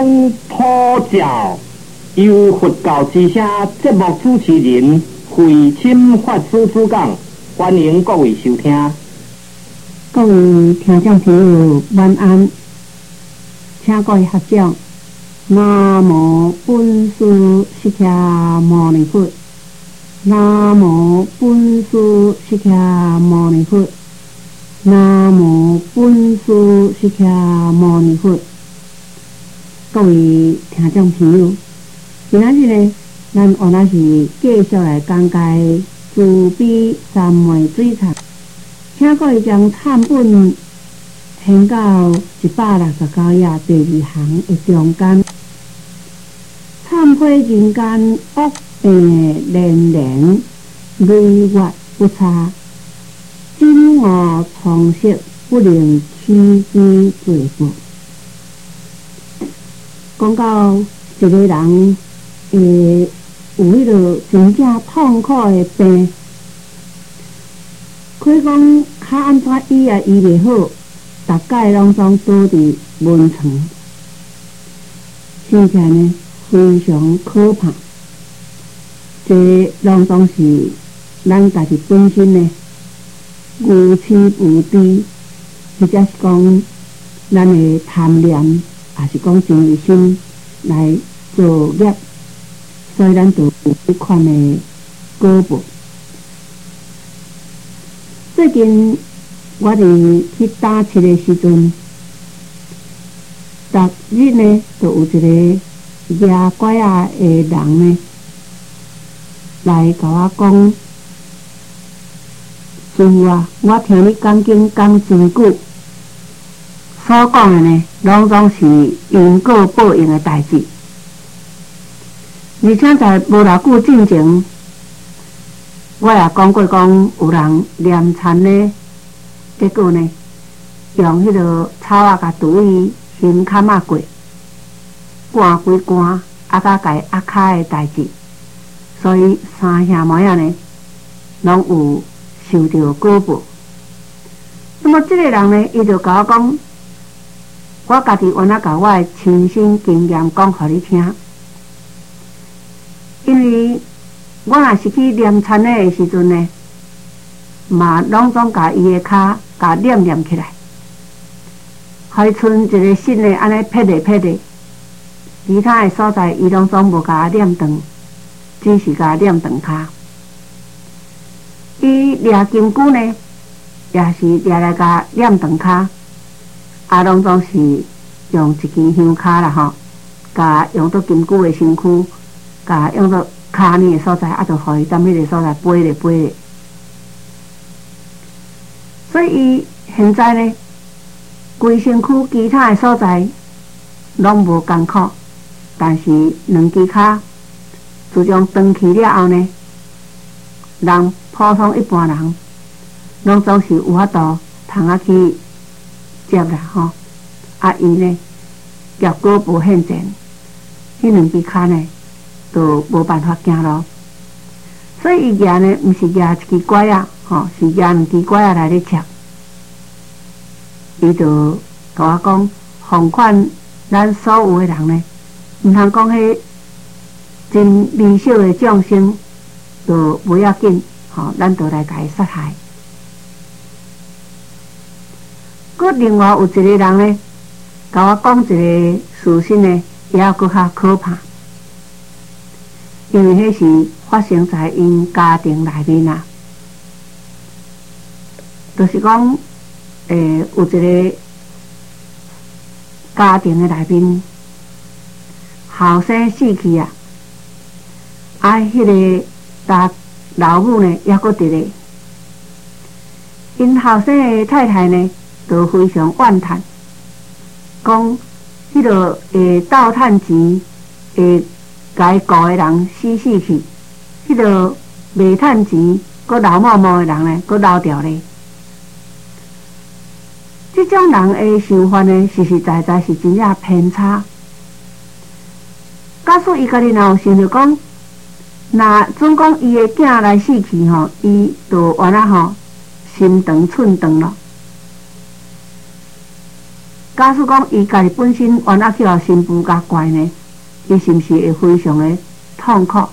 讲讨教，由佛教之声节目主持人慧清法师主讲，欢迎各位收听。 各位听众朋友，晚安，请各位合掌。南无本师释迦牟尼佛，南无本师释迦牟尼佛，南无本师释迦牟尼佛。各位听众朋友，今仔日呢，咱原来是继续来讲解慈悲三昧水忏，请各位将忏本掀到169页第2行的中间。忏悔人間惡病連連，累月不差，今我重拾不能起居罪過。講到一個人有迄個真正痛苦的病，佢講較安怎醫也醫袂好，大概攏總倒佇門床，真正呢非常可怕，这拢总是咱家己本身呢无痴无知，或者是讲咱的贪念，也是讲情欲心来作孽，所以咱就有这款的果报。最近我伫去打七的时阵，逐日呢就有一个牙拐啊的人呢，来甲我讲，师父啊，我听你讲经讲真久，所讲的呢，拢总是因果报应的代志，而且在无偌久之前，我也讲过讲有人念忏呢，结果呢，用迄个草啊甲毒伊胸坎啊过。寒归寒，甲家压卡的代志，所以三兄妹仔呢，拢有受到果报。那么这个人呢，伊就甲我讲，我家己原来甲我的亲身经验讲互你听，因为我若是去念忏的时阵呢，嘛拢总甲伊的骹甲念起来，还剩一个新的安尼撇咧。其他的所在，伊拢总无甲念长，只是甲念长骹。伊掠金箍呢，也是掠来甲念长骹，啊，拢总是用一支香骹啦吼，甲用到金箍的身躯，甲用到骹呢的所在，啊，就互伊踮迄个所在飞咧。所以伊现在呢，规身躯其他的所在拢无艰苦。但是两支骹自从断去了后呢，人普通一般人，拢总是有法度通啊去接啦吼。啊，伊呢业果无现前，迄两支骹呢就无办法行路。所以伊举呢，毋是举一支拐啊，吼，是举两支拐啊来咧切。伊就甲我讲，奉劝咱所有的人呢。毋通讲迄真微小的众生，就不要紧，吼，咱就来甲伊杀害。佮另外有一个人呢，甲我讲一个事实呢，也佮较可怕，因为迄是发生在因家庭内面啊，就是讲，有一个家庭的内面。后生死去啊！啊，迄个老母呢，也搁伫咧。因后生的太太呢，就非常怨叹，讲迄个斗趁钱，该顾的人死去，迄个袂趁钱，搁流毛毛的人呢，搁流掉咧。这种人的想法呢，实实在在是真正偏差。假使伊家己若有想着讲，若总讲伊的囝来死去吼，伊就原来吼心肠寸长咯。 假使讲伊家己本身冤啊去互新妇甲怪呢，伊是毋是会非常的痛苦？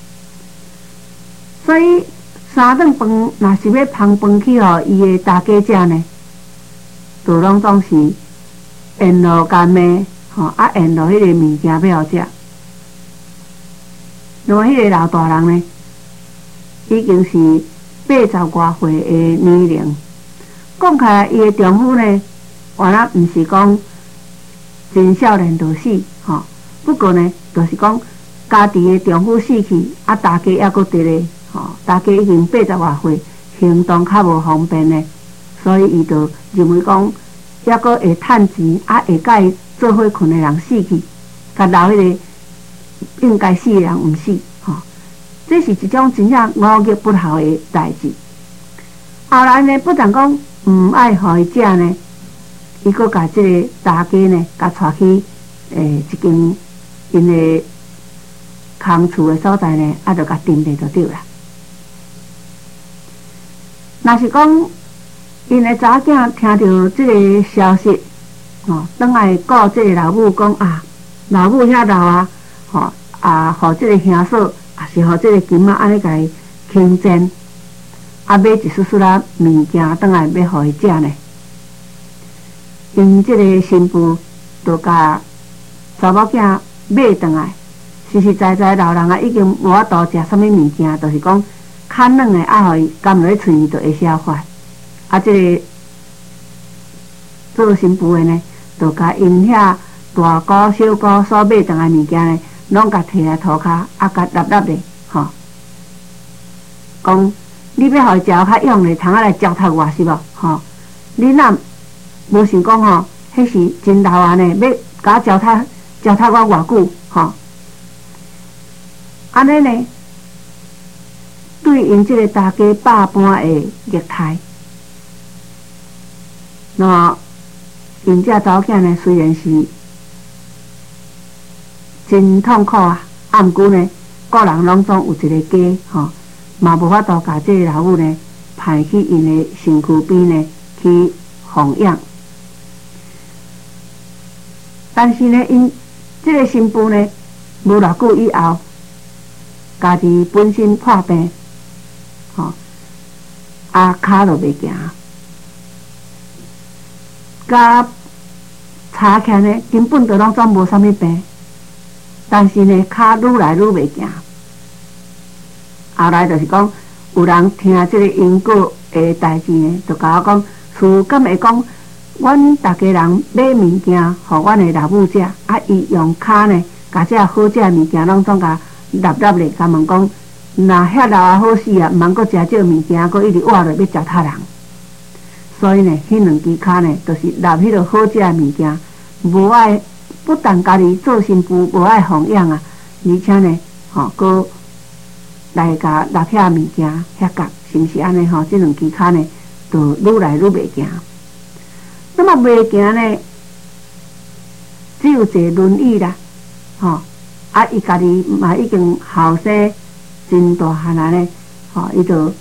所以三顿饭若是要捧饭去互伊的大家食呢，就拢总是沿路甲骂，沿路迄个物件要互食。那么迄个老大人呢，已经是80多岁的年龄。讲起来，伊的丈夫呢，原来毋是讲真少年就死，不过呢，就是讲家己的丈夫死去，大家还阁伫咧，大家已经80多岁，行动较无方便呢，所以伊就认为讲，还阁会趁钱，会甲伊做伙困的人死去，甲留迄个应该死的人毋死，这是一种真正五逆不孝的代志。后来呢，不但讲毋爱互伊食呢，伊阁甲即个大家呢，甲带去一间因的空厝的所在呢，就甲定地就对啦。若是讲因的查某囝听到即个消息，转来告即个老母讲老母遐老互即个兄嫂，也是互即个金仔安尼甲伊轻贱。买一束束啦物件，转来要互伊食呢。因即个新妇就甲查某囝买转来，实实在在老人已经无法度食啥物物件，就是讲较软的，互伊含落去喙里就会消化。即个做新妇的呢，就甲因遐大姑小姑所买转来物件呢，拢甲摕来涂骹，甲立立咧，讲。你要互伊食较用咧，通来糟蹋我是无？你若无想讲迄是真老汉呢，要甲我糟蹋我偌久？安尼呢，对因即个大家百般的虐待，那么因这查某囝呢，虽然是真痛苦毋过呢，个人拢总有一个家，嘛无法度甲即个老母呢派去因的身躯边呢去奉养，但是呢，因即个新妇呢，无偌久以后，家己本身破病，骹就袂行，甲查起来呢，根本就拢总无啥物病，但是呢，骹愈来愈袂行。后来就是讲，有人听这个因果的代志呢，就甲我讲，事敢会讲，阮大家人买物件，互阮的老母食，伊用骹呢，甲这好食物件拢总甲立立咧，甲问讲，若遐老好死毋通阁食这物件，阁一直活落要糟蹋人。所以呢，迄两支骹呢，就是立迄个好食的物件，无爱不但家己做新妇无爱奉养而且呢，阁来甲立遐物件遐角，是毋是安尼？这两支骹呢，就愈来愈袂行。那么袂行呢，只有坐轮椅啦，伊家己嘛已经后生真大汉啊呢，伊就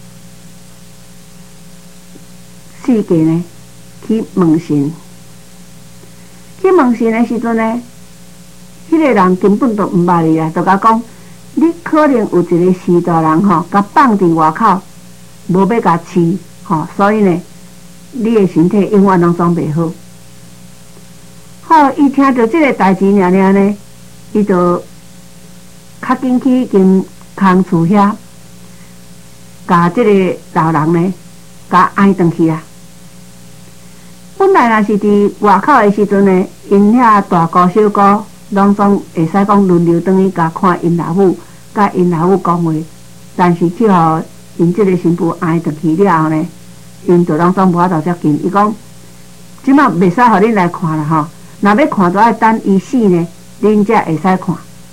世界呢去问神，去问神的时阵呢，迄个人根本就毋捌伊啦，就甲讲。你可能有一个士大人甲放伫外口，无要甲饲，所以呢，你的身体永远拢总袂好。好，伊听到这个代志呢，伊就较紧去间空厝遐，甲这个老人呢，甲挨转去啊。本来若是伫外口的时阵呢，因遐大姑小姑。拢总会使讲轮流转去甲看因老母，甲因老母讲话，但是去互因即个新妇挨转去了后呢，因就拢总无法度接近。伊讲，即马袂使互恁来看啦若要看就要等伊死呢，恁才会使看。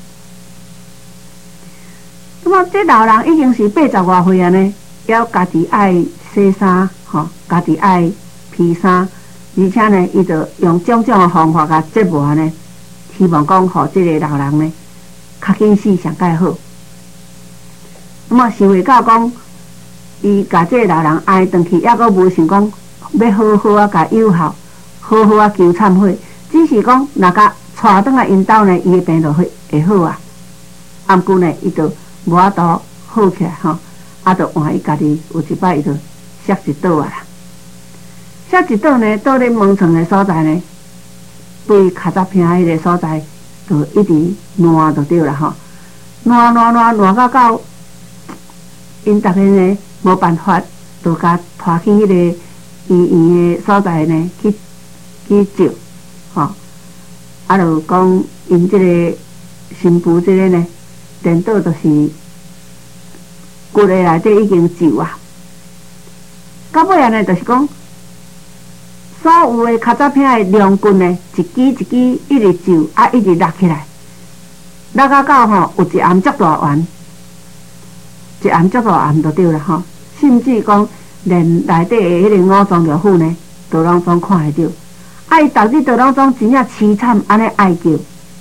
那么这老人已经是80多岁啊呢，要家己爱洗衫，家己爱披衫，而且呢，伊就用种种的方法甲折磨呢。希望讲，互这个老人呢，较紧死上介好。那么想袂到讲，伊甲这个老人挨转去，抑阁无想讲要好好甲友好， 好好啊求忏悔，只是讲若甲带转来因兜呢，伊的病就会好啊。啊，毋过呢，伊就无法度好起来吼，啊，就换伊家己有一摆伊就摔一倒啊啦。摔一倒呢，倒咧门床的所在呢，对脚扎片迄个所在，就一直烂就对啦吼，烂到因逐个呢无办法，就甲拖去迄个医院的所在呢去照，吼，啊，就讲因即个新妇即个呢，颠倒就是骨的内底已经皱啊，到尾啊呢，就是讲所有的脚扎片的梁棍呢，一支一支一直皱，啊，一直落起来，落到吼有一暗足大圆。一暗足大暗就对了吼，甚至讲连内底的迄个五脏六腑呢，都拢总看会到。啊，伊逐日都拢总真正凄惨，安尼哀叫，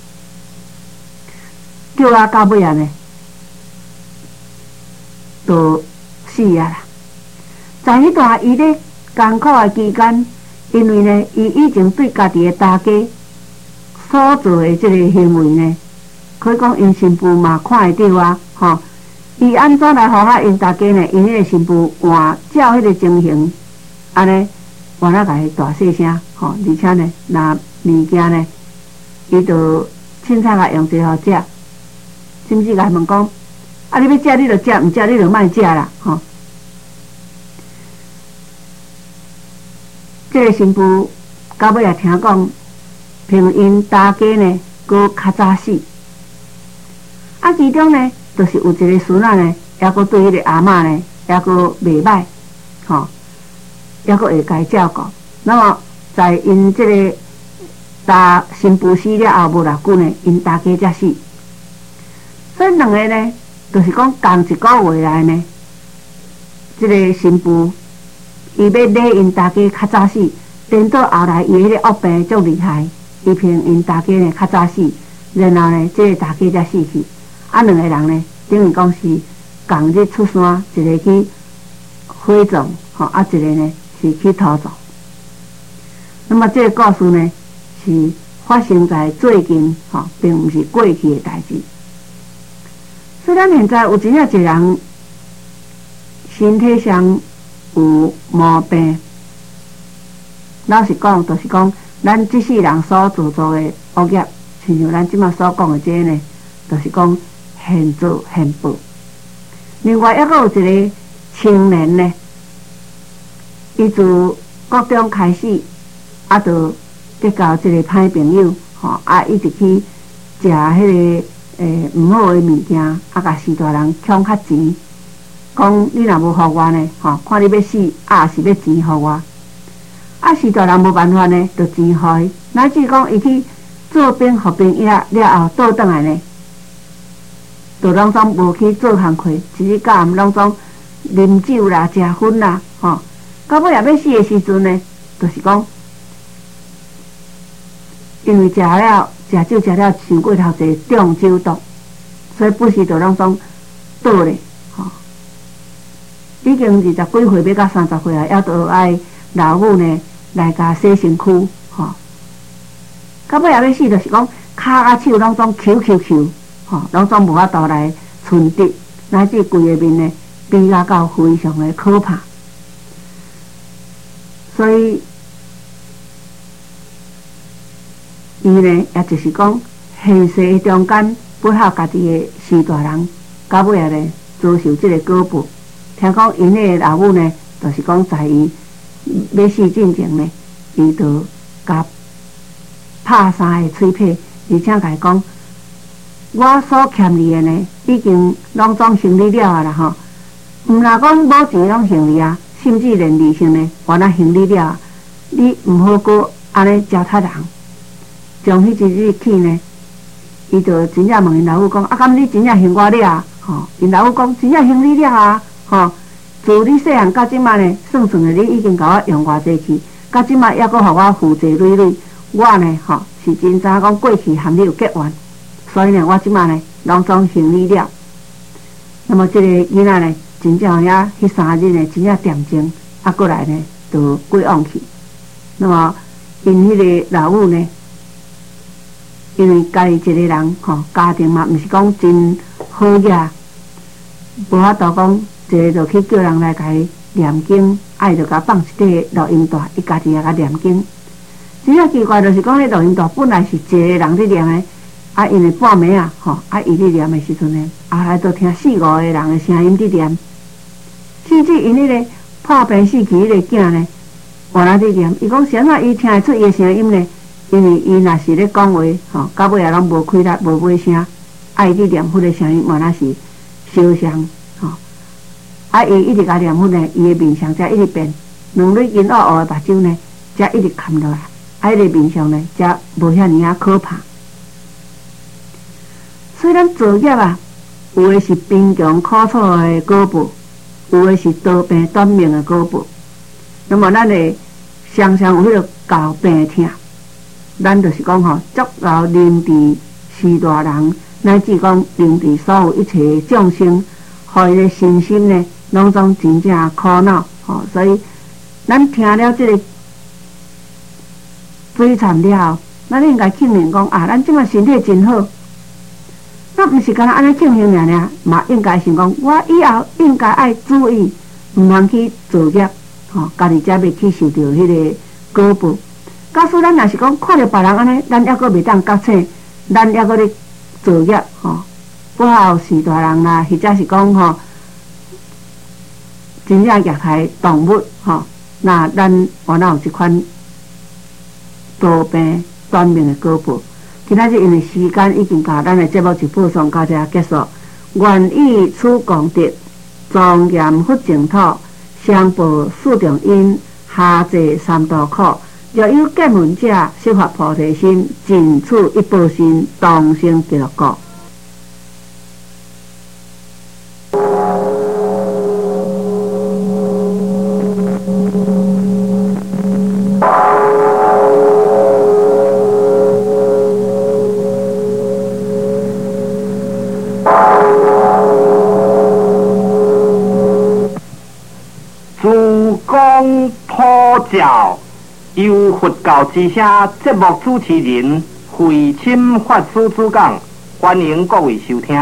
叫啊到尾啊呢，就死啊啦。在迄段伊咧艰苦的期间，因为呢，伊以前对家己的大家所做的即个行为呢，可以讲因新妇嘛看会到啊，吼。伊安怎来互因大家呢？因迄个新妇换照迄个情形，安尼换啊甲伊大细声吼，而且呢，若物件呢，伊就凊彩甲用一互食，甚至甲伊问讲：啊，你要食你就食，毋食你就莫食啦，吼。这个新妇到尾也听讲，凭因大家呢，佫较早死，啊，其中呢。就是有一个孙仔呢，还佫对迄个阿嬷呢，还佫袂歹，吼，还佫会甲伊照顾。那么在因这个大新妇死了后无偌久呢，因大家才死。所以两个呢，就是讲同一个月来呢，这个新妇伊要勒因大家较早死，等到后来伊迄个恶病足厉害，伊凭因大家呢较早死，然后呢，这个大家才死去。啊，两个人呢，等于讲是共日出山，一个去火葬，吼，啊，一个呢是去土葬。那么这个故事呢，是发生在最近，吼，并不是过去的代志。虽然现在有真正一个人身体上有毛病，老实讲，就是讲咱这世人所做的恶业，亲像咱即马所讲的这个呢，就是讲。现做现报。另外，还佫有一个青年呢，伊自国中开始，啊，就结交一个歹朋友，吼，啊，一直去食迄个毋好的物件，啊，甲士大人抢较钱，讲你若无互我呢，吼，看你要死，啊，是要钱互我，啊，士大人无办法呢，就钱互伊，乃至讲伊去做兵服兵了后倒转来呢。就拢总无去做工课，一日到暗拢总啉酒啦、食薰啦，吼。到尾也要死的时阵呢，就是讲，因为食酒食了伤过头济中酒毒，所以不时就拢总倒咧，吼。已经20几岁要到30岁啊，还都爱老母呢来甲洗身躯，吼。到尾也要死，就是讲骹啊手拢总抽。吼，拢总无法度来存直，乃至规个面呢，变啊到非常的可怕。所以，伊呢，也就是讲，现实中间不孝家己的士大人，到尾啊呢，遭受这个果报。听讲因的老母呢，就是讲在伊要死之前呢，伊就甲拍三个嘴皮，而且甲伊讲。我所欠你的呢，已经拢总行李了啊啦吼。毋若讲无钱拢行李啊，甚至连利息呢，原来行李了，你毋好过安尼糟蹋人。从迄一日起呢，伊就真正问因老母讲：啊，敢你真正还我了？吼，因老母讲：真正还你了啊！吼，自你细汉到即摆呢，算的你已经甲我用偌济去，到即摆还阁互我负债累累。我呢，吼是真知讲过去含你有结怨。所以呢，我即马呢，拢总行李了。那么这个囡仔呢，真正遐迄3日呢，真正恬静，啊，过来呢，就过往去。那么因迄个老母呢，因为家己一个人家庭嘛，毋是讲真好个，无法度讲一个就去叫人来甲伊念经，伊就甲放一块录音带，伊家己也甲念经。真正奇怪，就是讲迄录音带本来是一个人咧念的，因为半暝伊咧念的时阵呢，后来都听4、5个人的声音伫念，甚至因迄个破病死去迄个囝呢，原来伫念，伊讲啥啊？伊听会出伊的声音呢？因为伊若是咧讲话，到尾也拢无开力，无尾声，伊伫念迄个声音原来是烧香，伊一直甲念迄呢，伊的面相才一直变，两蕊银乌乌的目睭呢，才一直看落来。迄个面相呢，才无遐尼啊可怕。所以咱作业有的是贫穷苦楚的果报，有的是多病短命的果报。那么咱会常常有迄个交病痛，咱就是讲足劳临治四大人，乃至讲临治所有一切众生，互伊的身心呢，拢总真正苦恼。所以咱听了这个追惨了后，咱应该庆幸讲咱即摆身体真好。咱毋是干安尼庆幸尔，嘛应该想讲，我以后应该爱注意，毋通去造业，家己才袂去受到迄个果报。假使咱若是讲看到别人安尼，咱还阁袂当觉醒，咱还阁咧造业，不好四大人啦，或者是讲真正虐待动物，那咱原来有即款多病短命的果报。今仔日因为时间已经到，咱的节目就播送到这结束。愿以此功德，庄严佛净土，上报四重因，下济三途苦。若有见闻者，悉发菩提心，尽此一报身，同生极乐国。 教由佛教之声节目主持人慧钦法师主讲，欢迎各位收听。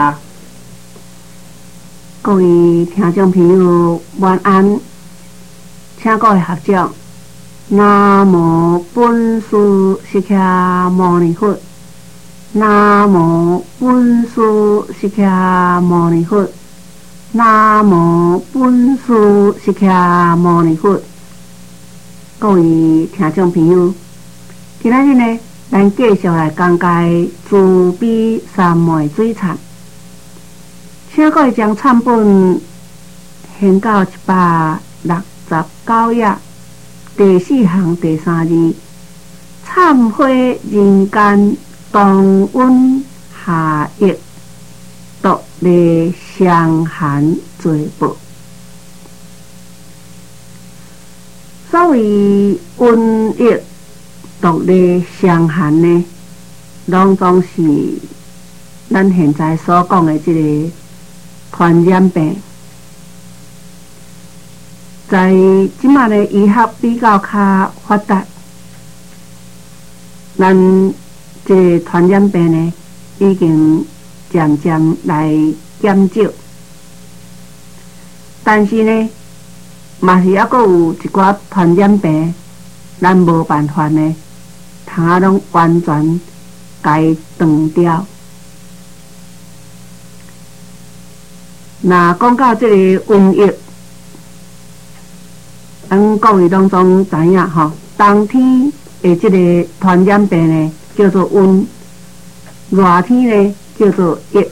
各位听众朋友，晚安，请各位合掌。南无本师释迦牟尼佛，南无本师释迦牟尼佛，南无本师释迦牟尼佛。各位听众朋友，今仔日呢，咱继续来讲解慈悲三昧水忏，请各位将忏本掀到169页，第4行第3字，忏悔人间同温下益，独利伤寒罪报。所谓瘟疫、毒类、伤寒呢，拢总是咱现在所讲的这个传染病。在即马的医学比较较发达，咱这个传染病呢，已经渐渐来减少，但是呢，嘛是还阁有一寡传染病，咱无办法呢，通啊拢完全甲伊断掉。那讲到这个瘟疫，咱各位拢总知影吼，冬天的这个传染病呢叫做瘟，热天呢叫做疫，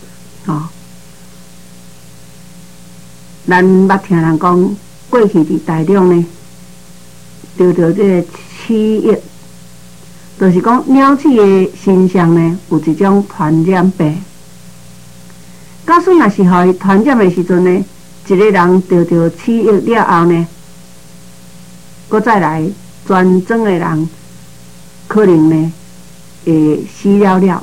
咱捌听人讲。过去伫台中呢，得到这个鼠疫，就是讲鸟鼠的身上呢有一种传染病。假使若是互伊传染的时阵呢，一个人得到鼠疫了后呢，搁再来全庄的人可能呢会死了。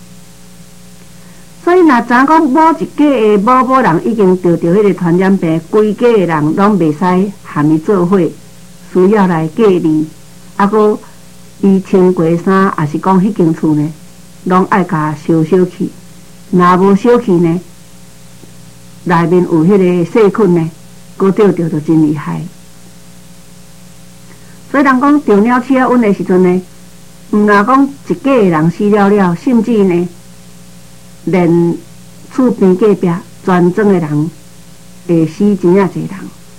所以，若知影讲某一家的某人已经得到迄个传染病，规家的人拢袂使含伊做伙，需要来隔离，还阁伊穿过衫，也是讲迄间厝呢，拢爱甲烧去。若无烧去呢，内面有迄个细菌呢，搁钓着就真厉害。所以人讲钓鸟鼠仔稳的时阵呢，毋若讲一家的人死了了，甚至呢，连厝边隔壁全庄的人会死真正侪人。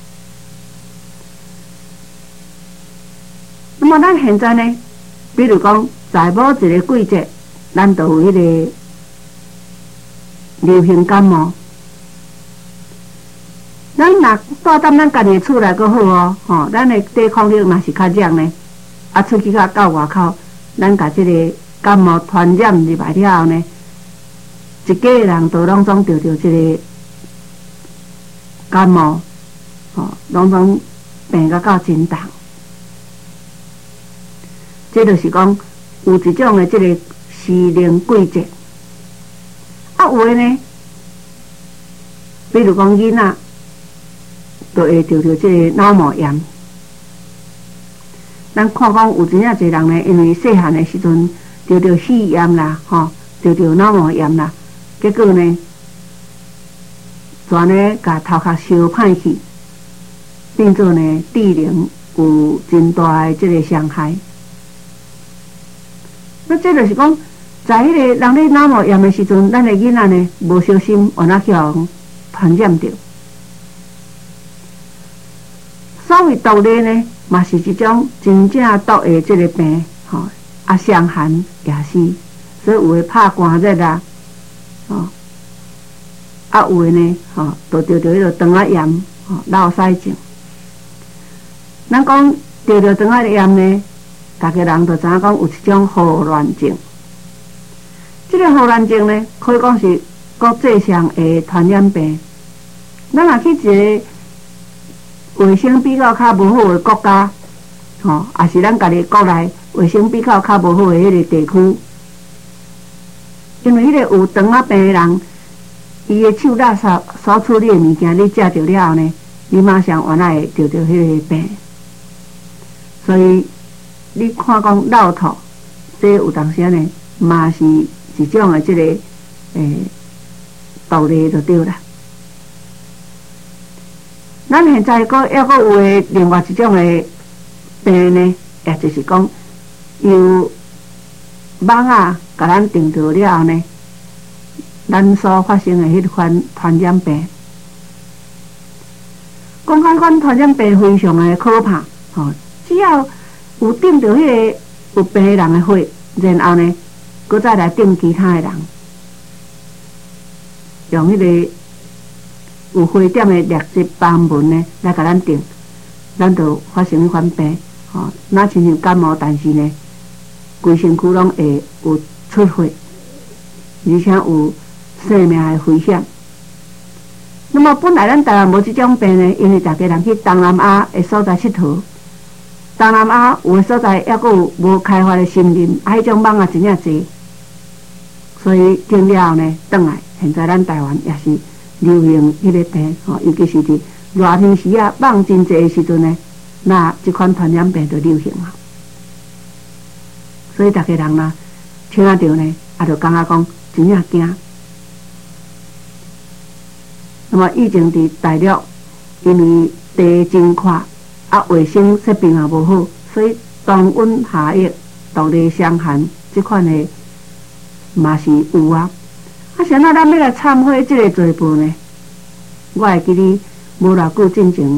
那么咱现在呢，比如讲在某一个季节，咱就有迄个流行感冒。咱若住踮咱家己厝内阁好哦，吼，咱的抵抗力嘛是较强呢。啊，出去到外口，咱甲即个感冒传染入来了后呢，一家人都拢总得着即个感冒，吼，拢总病甲到真重。这就是讲有一种的即个时令季节。啊，有的呢，比如讲囡仔，就会得着即个脑膜炎。咱看讲有真正侪人呢，因为细汉的时阵得着肺炎啦，吼，得着脑膜炎啦，结果呢，全呢甲头壳烧歹去，变做呢智能有真大的即个伤害。那这就是讲，在迄个人咧脑膜炎的时阵，咱的囡仔呢无小心，往那叫传染着。所谓毒类呢，嘛是一种真正毒的即个病，吼，啊伤寒也是，所以有诶拍寒热啦，吼，啊有诶呢，吼，就得着迄个肠仔炎，吼，落屎症。咱讲得着肠仔炎呢，大家人就知影讲有一种霍乱症。这个霍乱症呢，可以讲是国际上的传染病。咱若去一个卫生比较较无好的国家，吼，也是咱家己国内卫生比较较无好的迄个地区，因为迄个有肠仔病的人，伊的手垃圾所处理的物件，你食着了后呢，你马上原来会得着迄个病。所以你看讲落吐，这有当时呢，嘛是一种的即个道理就对啦。咱现在还阁有诶另外一种诶病呢，也就是讲由蚊啊，甲咱叮到了后呢，咱所发生诶迄款传染病。讲迄款传染病非常诶可怕，吼，只要有叮到迄个有病诶人诶血，然后呢，搁再来叮其他诶人，用迄个有灰点的劣质斑纹呢，来甲咱定，咱就发生迄款病，吼，那亲像感冒，但是呢，规身躯拢会有出血，而且有生命的危险。那么本来咱台湾无这种病呢，因为大家人去东南亚的所在佚佗，东南亚有的所在还阁有无开发的森林，啊，迄种蚊啊真正侪，所以听了后呢，转来现在咱台湾也是流行迄个病，吼，尤其是伫热天时啊，蚊真侪的时阵呢，那这款传染病就流行啊。所以大家人啦，听到呢，也就感觉讲真正惊。那么以前伫大陆，因为地真阔，啊卫生设备也无好，所以冬温夏热、毒类伤寒这款的嘛是有啊。啊，现在咱要来忏悔这个罪报呢？我会记得无偌久之前，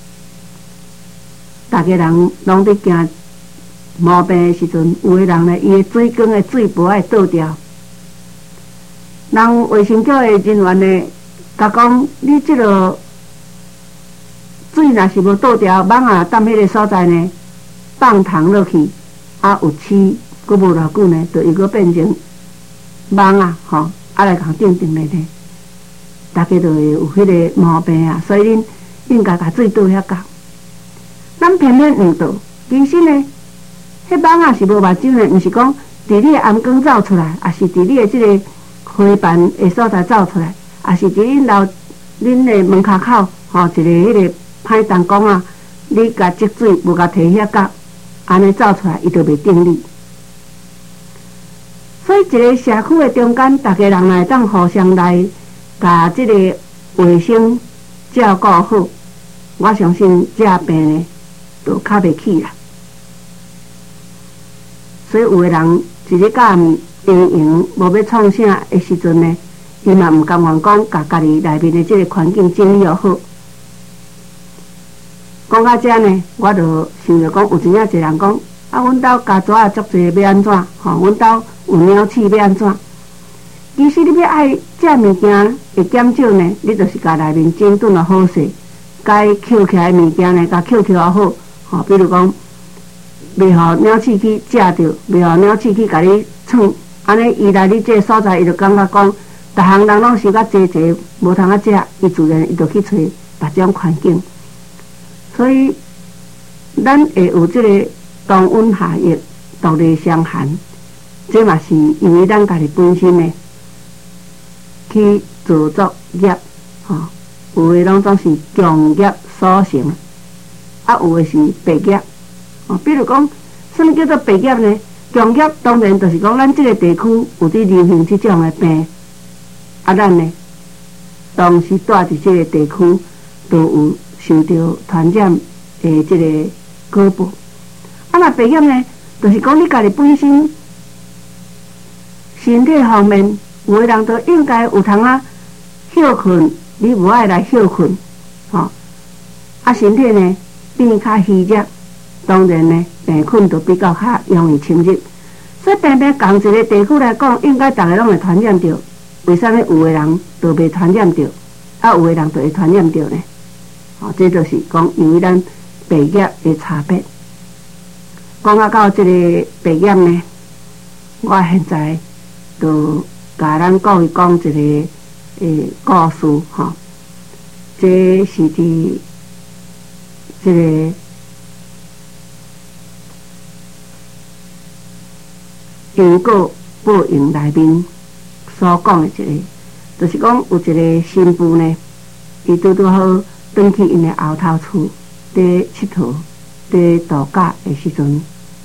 大家人拢伫惊毛病的时阵，有的人呢，伊的水管的水波会倒掉。人卫生局的人员呢，甲讲你这个水若是无倒掉，蚊啊踮迄个所在呢，放糖落去，啊有蛆，佫无偌久呢，就又佫变成蚊啊，吼。啊来共定定咧咧，大家就会有迄个毛病啊，所以恁应该甲水倒遐共。咱偏偏误倒，其实呢，迄蚊啊是无目睭的，毋是讲伫你的颔光走出来，也是伫你的即个花瓣的所在走出来，也是伫恁的门口口，吼，一个迄个歹灯光啊，你甲积水无甲摕遐角， 安尼走出来，伊就袂定力。所以一个社区的中间，大家人来当互相来，甲即个卫生照顾好，我相信这病呢，就较袂起啦。所以有的人一日到暗营营无要创啥的时阵呢，伊嘛毋甘愿讲，甲家己内面的即个环境整理好。讲到这呢，我就想着讲，有真正一个人讲，啊，阮兜家族啊足侪要安怎？吼，阮兜有鸟鼠要安怎？其实你要爱这物件会减少呢，你就是甲内面整顿了好势，该捡起来物件呢，甲捡起来好。吼，比如讲，袂互鸟鼠去食着，袂互鸟鼠去甲你闯，安尼伊来你这个所在，伊就感觉讲，逐项人拢想较济济，无通啊食，伊自然伊就去找别种环境。所以，咱会有这个同温下液、独立相寒，这嘛是因为咱家己本身呢去自作业，吼，有诶拢总是强业所成，啊，有诶是白业，哦，比如讲，什么叫做白业呢？强业当然就是讲咱这个地区有伫流行这种诶病，啊，咱呢，当时住伫这个地区都有受到传染的这个果报。啊，那白业呢，就是讲你家己本身身体方面，有的人都应该有通啊休困，你无爱来休困，吼，啊，身体呢变较虚弱，当然呢病困就比较较容易侵入。所以偏偏同一个地区来讲，应该大家拢会传染着。为啥物有的人就袂传染着，啊，有的人就会传染着呢？哦，这就是讲因为咱白业的差别。讲到这个白业呢，我现在就甲咱讲一讲一个故事吼。这是伫这个因果报应内面所讲的一个，就是讲有一个新妇呢，伊拄好转去因的后头厝伫佚佗、伫度假的时阵，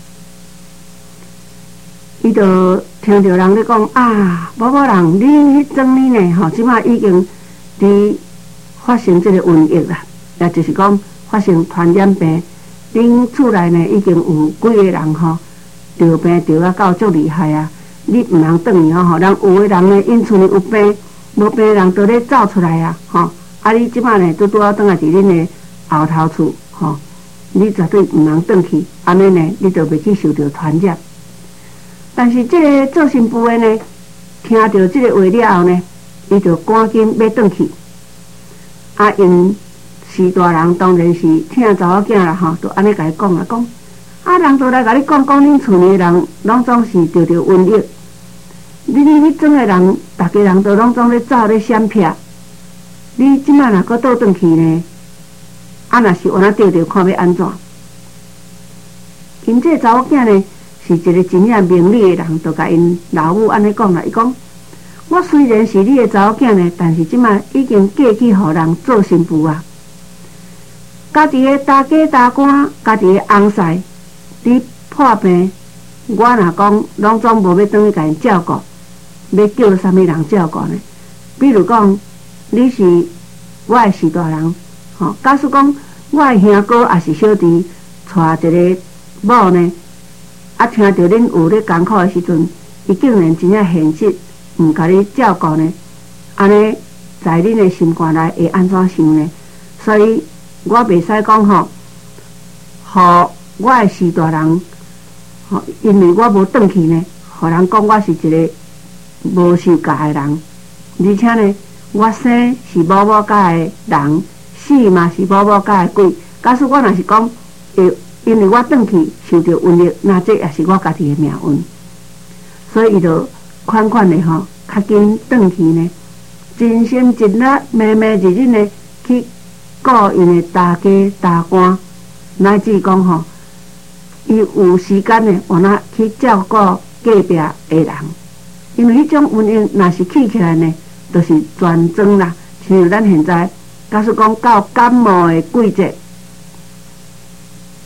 伊就听到人咧讲啊，某某人，你迄庄呢呢，吼，即马已经伫发生这个瘟疫啦，也就是讲发生传染病，恁厝内呢已经有几个人吼。得病得啊到足厉害啊！你毋通转去吼，人有的人呢，因厝里有病，无病的人都咧走出来啊！吼，啊你即摆呢，拄啊转来伫恁的后头厝，吼，你绝对毋通转去，安尼呢，你就袂去受到传染。但是这个做新妇的呢，听到这个话了后呢，伊就赶紧要转去。啊，因是大人，当然是听查某囝啦，吼，就安尼甲伊讲啊讲。啊，人都来甲你讲恁厝里人拢总是得着瘟疫，你迄种的人，大家人都拢总咧走咧闪避，你即摆若搁倒转去呢？啊，若是有哪得着，看要安怎？因这查某囝呢，是一个真正明理的人，就甲因老母安尼讲啦。伊讲，我虽然是你的查某囝呢，但是即摆已经嫁去互人做新妇啊，家己的大家大官，家己的翁婿。你破病，我若讲拢总无要转去甲因照顾，要叫啥物人照顾呢？比如讲，你是我的士大人，吼，假使讲我的兄哥也是小弟，带一个某呢，啊，听到恁有咧艰苦的时阵，伊竟然真正现实，毋甲你照顾呢，安尼在恁的心肝内会安怎想呢？所以我袂使讲吼，互我的士大人，吼，因为我无转去呢，互人讲我是一个无受教的人，而且呢，我生是某某家的人，死嘛是某某家的鬼。假使我若是讲，因为我转去受到瘟疫，那这也是我家己的命运。所以伊就款款的吼，较紧转去呢，真心真力、默默日日呢去顾因的大家大官，乃至讲吼。伊有时间呢，往那去照顾隔壁的人，因为迄种瘟疫若是起起来呢，就是全庄啦。像咱现在，假使讲到感冒的季节，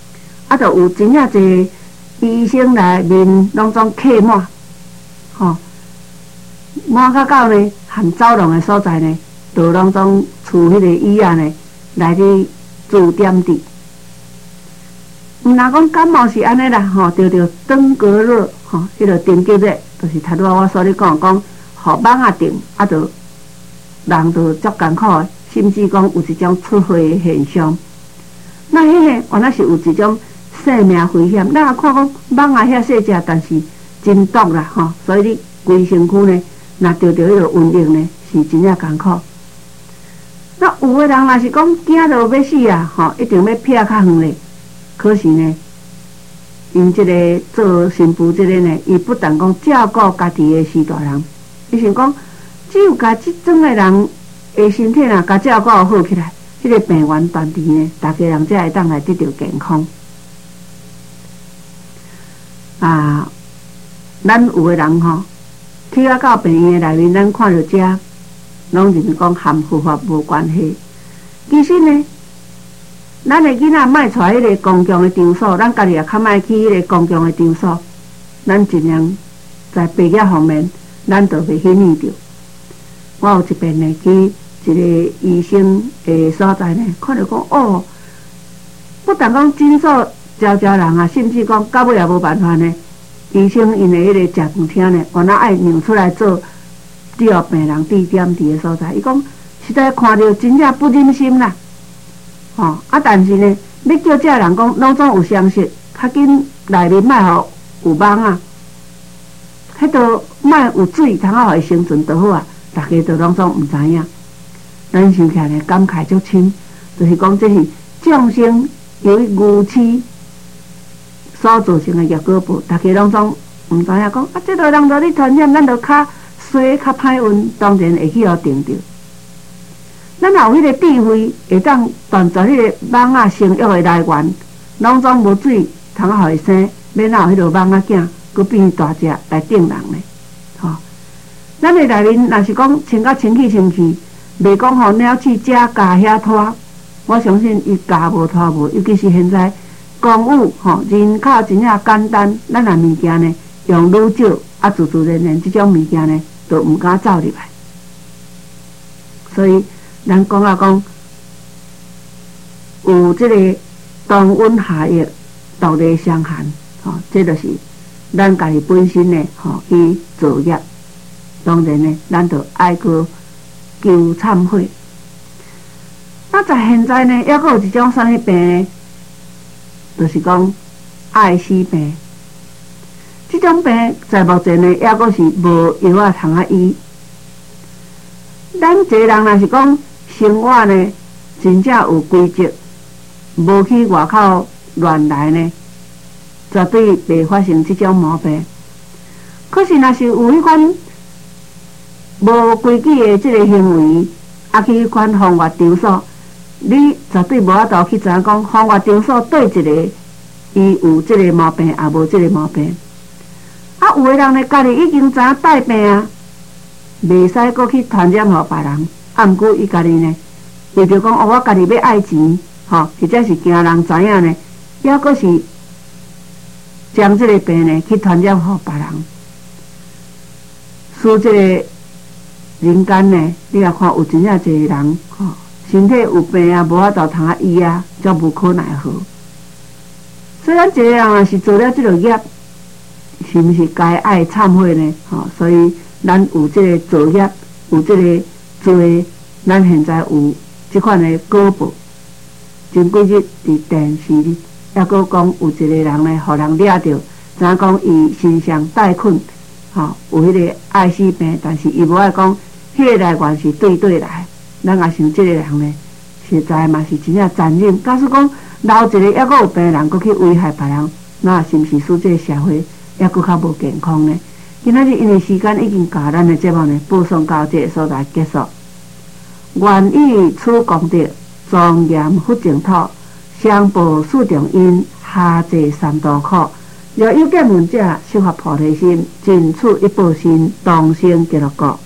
啊，就有真正侪医生来面拢总客满，满较到呢，含走廊的所在呢，就拢总厝迄个医院呢来去驻点滴。毋若讲感冒是安尼啦，着登革热，迄个登革热，就是头拄仔我所咧讲，互蚊仔叮，啊，就人就足艰苦的，甚至讲有一种出血的现象。那迄个原来是有一种生命危险。咱也看讲蚊仔遐细只，但是真毒啦，所以你规身躯呢，若着迄个瘟疫呢，是真正艰苦。那有的人若是讲惊到要死啊，一定要撇较远咧。可是呢，因这个做新妇这个呢，伊不但讲照顾家己的四大人，伊想讲，只有家即种的人的身体若甲照顾好起来，迄个病源断除呢，大家人才会当来得到健康。啊，咱有的人去到病院内面，咱看到遮，拢认为讲含佛法无关系。其实呢，咱的囡仔莫带迄个公共的场所，咱家己也较莫去迄个公共的场所。咱尽量在白业方面，咱就袂去念着。我有一遍呢去一个医生的所在呢，看到讲不但讲诊所招人啊，甚至讲到尾也无办法呢。医生因的迄个食饭厅呢，原来爱让出来做吊病人地点伫的所在。伊讲实在看到真正不忍心啦。但是呢，要叫这人讲，拢总有相识，较紧内面莫互有蚊啊，迄都莫有水通互伊生存就好啊。大家都拢总毋知影，咱想起来呢，感慨足深，就是讲这是众生由于愚痴所造成的业果报，大家拢总毋知影讲这个人着你传染，咱着较衰较歹运，当然会去互定着。咱也有迄个智慧，会当断绝迄个蚊仔生育的来源，拢总无水通互伊生，免有迄个蚊仔囝，佮变大只来叮人呢。咱的内面若是讲穿甲清气，袂讲鸟鼠食家遐拖，我相信伊家无拖无，尤其是现在公务人口真正简单，咱的物件呢用愈少，自然这种物件呢，就毋敢走入来，所以。咱讲有这个冬温夏热、独立相寒，这就是咱家己本身呢，去作业。当然呢，咱就爱去求忏悔。那在现在呢，还有一种啥物病呢？就是讲爱死病。这种病在目前呢，还是无药啊通医。咱一个人若是讲生活呢，真正有规则，无去外口乱来呢，绝对袂发生这种毛病。可是若是有迄款无规矩的这个行为，去迄款风月场所，你绝对无法度去知影讲风月场所对一个伊有这个毛病，也无这个毛病。有的人呢，家己已经知影带病啊，袂使搁去传染互别人。毋过伊家己呢，为着讲我家己要爱钱，或者是惊人知影呢，抑阁是将这个病呢去传染互别人。使这个人间呢，你也看有真正侪人，身体有病啊，无法度通医啊，足无可奈何。所以咱一个人若是做了这个业，是毋是该爱忏悔呢？所以咱有这个作业，有这个做，咱现在有这款的果报。前几日伫电视里，还佫讲有一个人呢，互人抓到，知影讲伊身上带菌，有迄个爱死病，但是伊无爱讲，迄个来源是对来。咱也想这个人呢，实在嘛是真正残忍。假使讲留一个还佫有病人，佫去危害别人，那是毋是使这个社会还佫较无健康呢？今仔日因为时间已经到，咱的节目呢播送到这个所在结束。愿以此功德，庄严佛净土，上报四重因，下济三途苦。若有见闻者，悉发菩提心，尽此一报身，当生极乐国。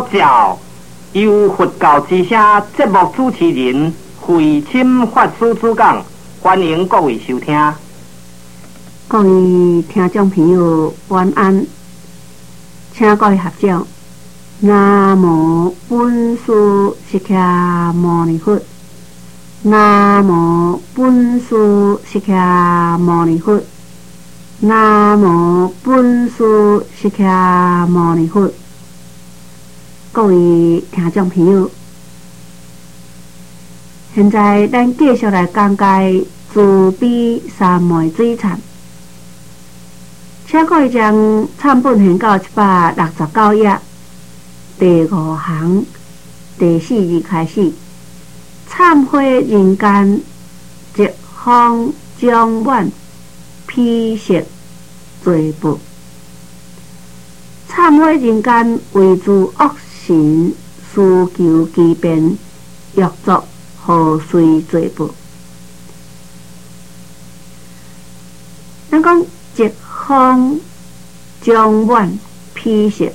教由佛教之声节目主持人慧清法师主讲，欢迎各位收听。 各位听众朋友，晚安，请各位合掌。南无本师释迦牟尼佛。南无本师释迦牟尼佛。南无本师释迦牟尼佛。各位听众朋友，现在咱继续来讲解慈悲三昧水忏。请各位将忏本献到169页，第5行第4字开始。忏悔人间，一方将怨披饰罪报。忏悔人间，为诸恶行，私求其变，欲作何遂罪报。咱讲一方将怨披饰，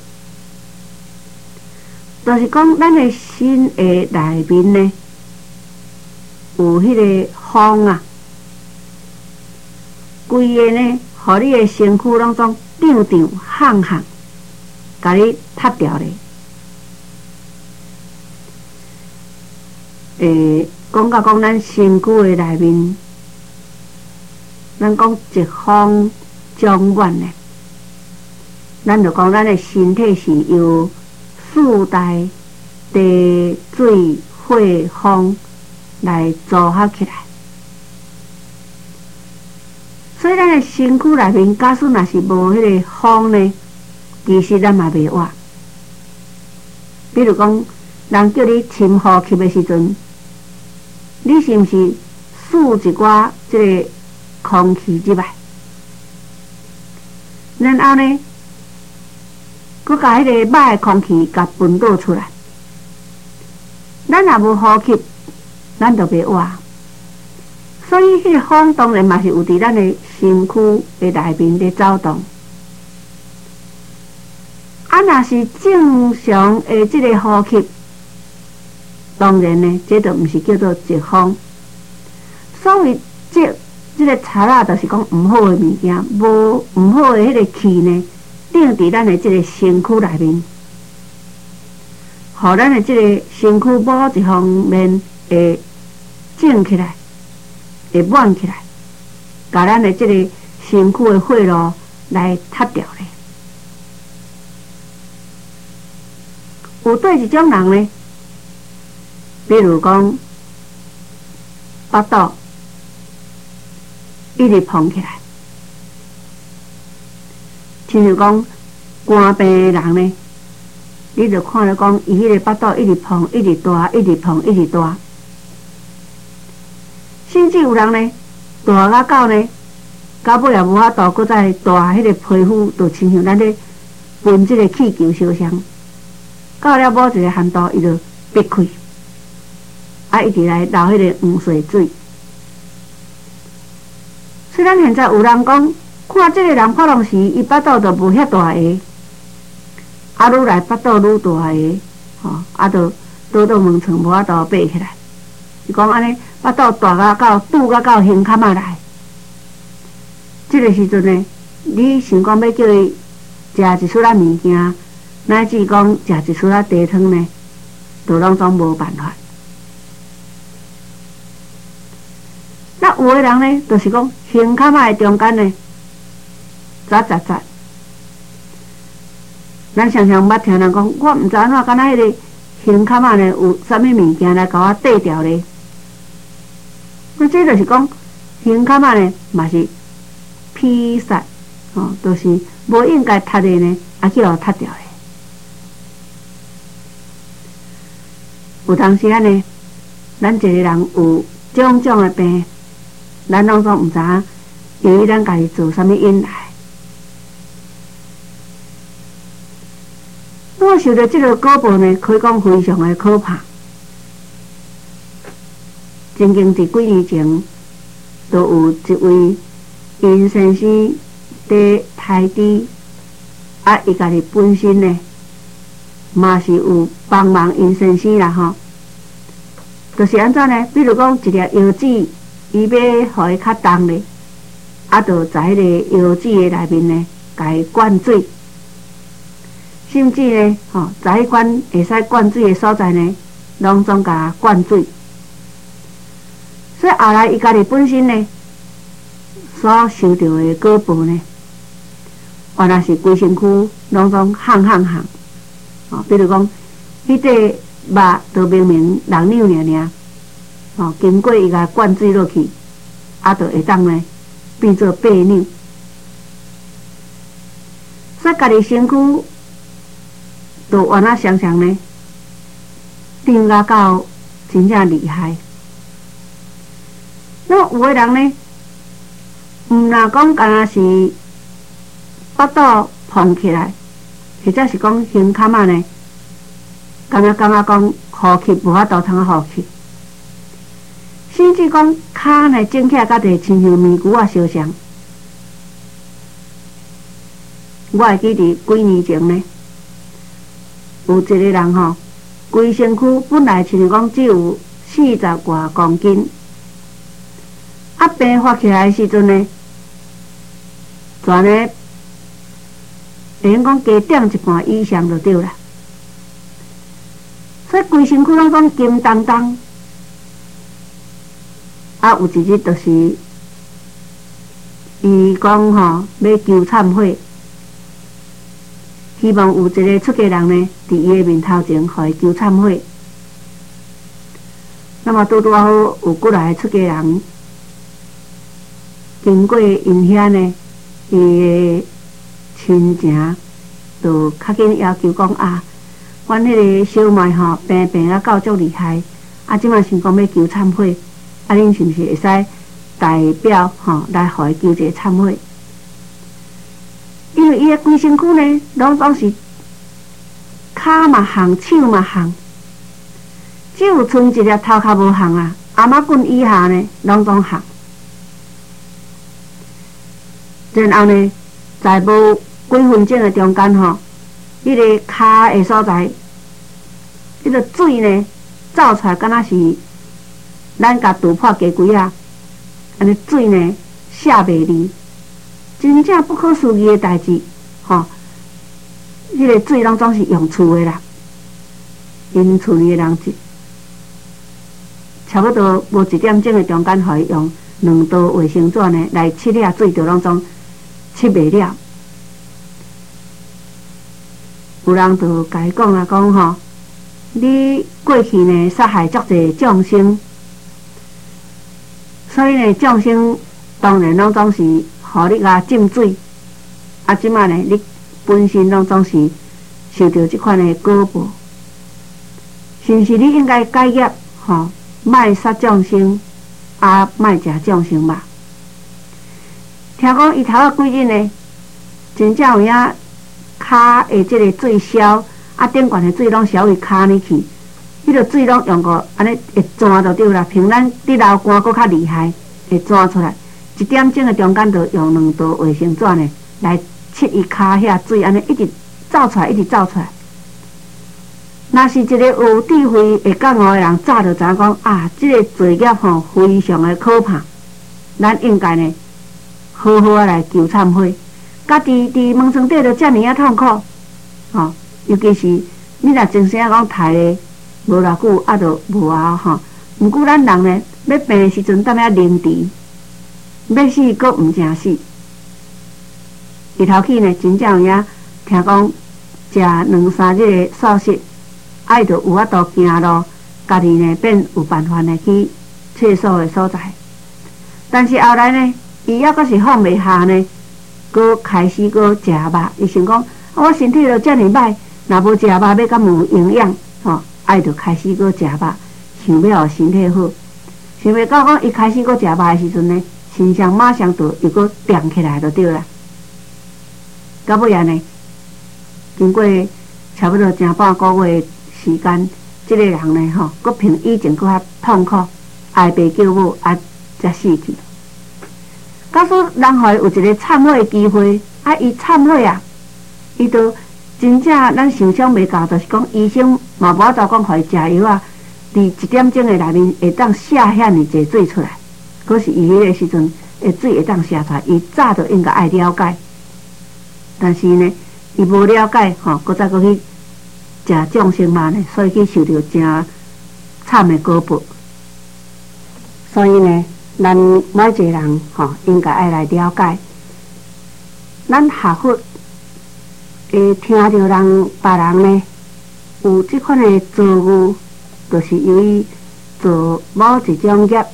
就是讲咱的心的内面呢，有迄个风啊，规个呢，互你的身躯拢总张张烘烘，甲你塌掉咧。讲到讲咱身躯的内面，咱讲一方将怨呢，咱就讲咱的身体是由四大地水火风来组合起来，所以咱的身躯内面，假使若是无迄个风呢，其实咱嘛袂活。比如讲，人叫你深呼吸的时阵，你是毋是输一寡即个空气入来，然后呢，佮甲迄个歹的空气甲分导出来，咱若无呼吸，咱就袂活。所以迄个风当然嘛是有伫咱的身躯的内面咧走动。啊，若是正常的即个呼吸，当然呢，这就毋是叫做疾风。所谓即个贼仔，就是讲毋好的物件，无毋好的迄个气呢，定伫咱的即个身躯内面，互咱的即个身躯某一方面会静起来，会满起来，甲咱的即个身躯的血路来塌掉咧。有对一种人呢，比如讲腹肚一直膨起来，亲像讲肝病的人呢，你就看到讲伊迄个腹肚一直膨，一直大，一直膨，一直大。甚至有人呢，大甲到呢，到尾也无法度，搁再大，迄个皮肤就亲像咱咧分即个气球相像。到了某一个限度，伊就闭开，啊，一直来流迄个黄水水。虽然现在有人讲，看这个人可能是伊腹肚就无遐大个，啊，愈来腹肚愈大个，吼，啊，就倒倒门床无法度爬起来。是讲安尼，腹肚大到拄到胸坎仔来，这个时阵呢，你想讲要叫伊食一撮仔物件，乃至讲食一撮仔茶汤呢，就拢总无办法。那有的人呢，就是讲胸坎仔的中间呢，扎。咱常常捌听人讲，我毋知安怎，敢若迄个胸坎仔呢有啥物物件来甲我缀掉咧？那这就是讲胸坎仔呢，嘛是披萨，就是无应该塌的呢，啊去互塌掉咧。有当时啊呢，咱一个人有种种的病，咱拢总毋知影，由于咱家己做啥物因来。我受到这个果报呢，可以讲非常的可怕。曾经伫几年前，就有一位因先生伫台猪，啊，伊家己本身呢， 嘛是有帮忙因先生啦吼。就是安怎呢？比如讲一粒药剂，伊要互伊较重咧，就在迄个药剂的内面呢，甲伊灌水。甚至呢，在迄款会使灌水的所在呢，拢总甲灌水。所以后来伊家己本身呢，所受到的果报呢，原来是规身躯拢总夯。比如讲，迄块肉就明明6扭尔，经过伊甲灌水落去，就会当呢变做8扭。所以家己身躯就原来常常呢，长甲到真正厉害。那有的人呢，毋若讲干那是腹肚膨起来，或者是讲胸坎仔呢，感觉讲呼吸无法度通呼吸，甚至讲骹呢整起来甲地亲像面具相像。我会记伫几年前呢，有一个人规身躯本来亲像讲只有40外公斤。病发起来的时阵呢，全呢，连讲加点一半以上就对啦。所以规身躯拢讲金当当，有一日就是伊讲要求忏悔，希望有一个出家人呢，伫伊的面头前，互伊求忏悔。那么拄好有过来的出家人。经过因遐呢，伊的亲情就较紧要求讲阮迄个小妹病啊到足厉害，即马想讲要求忏悔，恁是毋是会使代表来互伊求一个忏悔？因为伊的规身躯呢，拢总是骹嘛项，手嘛项，只有剩一粒头壳无项阿妈棍以下呢，拢总项。然后呢，在无几分钟的中间迄个骹的所在，迄个水呢走出来，敢若是咱甲肚破鸡龟安尼水呢下袂离，真正不可思议的代志迄个水拢总是用厝的啦，因厝里的人差不多无1点钟的中间，互伊用2刀卫生纸呢来切了水，就拢总切袂了。有人就甲伊讲讲你过去呢杀害足侪众生，所以呢众生当然拢总是互你浸水，即马呢你本身拢总是受到这款的果报，是毋是你应该改业莫杀众生，莫食众生吧？听讲伊头仔几日呢，真正有影骹的这个水消，顶悬的水拢消于骹呢去，迄个水拢用过安尼会钻就对啦，凭咱滴流汗搁较厉害，会钻出来。1点钟的中间就用2刀卫生纸呢来切伊骹遐水，安尼一直走出来，一直走出来。若是一个有智慧会觉悟的人，早就知影讲这个罪业非常的可怕，咱应该呢好好来求忏悔。家己伫门床底就遮尔痛苦，尤其是你若真正讲刣咧无偌久，就无啊毋过咱人呢，要病的时阵，当遐灵治，要死阁毋正死。日头起呢，真正有影听讲食2-3日的素食，就有法度行路，家己呢变有办法呢去厕所的所在。但是后来呢，伊还阁是放袂下呢，阁开始阁食肉。伊想讲，我身体就遮尔歹，若无食肉要敢有营养就开始阁食肉，想要互身体好。想袂到讲伊开始阁食肉的时阵呢，身上马上就又阁掂起来就对啦。到尾呢，经过差不多成半个月的时间，这个人呢阁比以前阁较痛苦，爱爸叫母才死去。假使人互伊有一个忏悔的机会，伊忏悔伊就一真正咱想象袂到，就是讲医生嘛无法度讲，互伊食药啊，伫1点钟的内面会当射遐尼济水出来。可是伊迄个时阵，水会当射出来，伊早就应该爱了解。但是呢，伊无了解，搁再去食众生嘛呢，所以去受到真惨的果报。所以呢，咱每一个人应该爱来了解，咱学佛会听到人别人呢有这款的造物，就是由于做某一种业，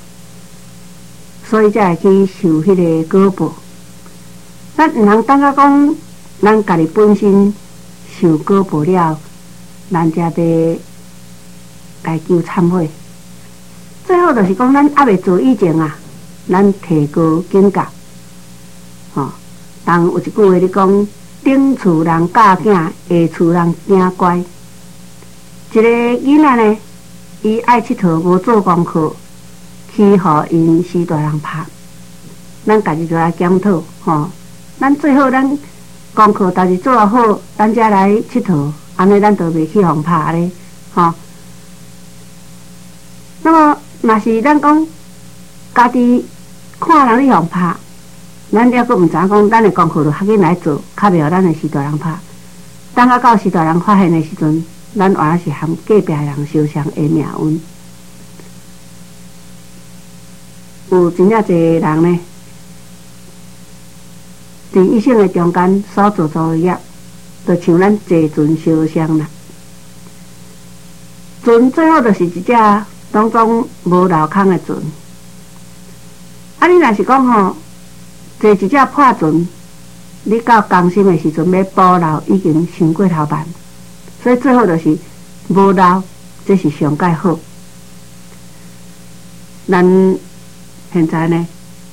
所以才会去受迄个果报。咱毋通等到讲咱家己本身受果报了，咱才要来求忏悔。最好就是讲，咱还未做以前啊，咱提高警觉。当有一句话咧讲，顶厝人教囝，下厝人惊乖。一个囡仔呢，伊爱佚佗，无做功课，去互因死大人拍。咱家己就来检讨，咱最好咱功课代志做啊好，咱才来佚佗，安尼咱就袂去互拍咧，那么，若是咱讲家己看人咧互拍，咱了佫毋知影讲，咱的功课就较紧来做，较袂互咱的死大人拍。等到死大人发现的时阵，咱原来是含隔壁人相像的命运。有真正侪人呢，伫一生的中间所做的业，就像咱坐船相像啦。船最好就是一只当中无漏空的船。你若是讲坐一只破船，你到工心的时阵要补漏已经伤过头慢，所以最好就是无漏，这是上界好。咱现在呢，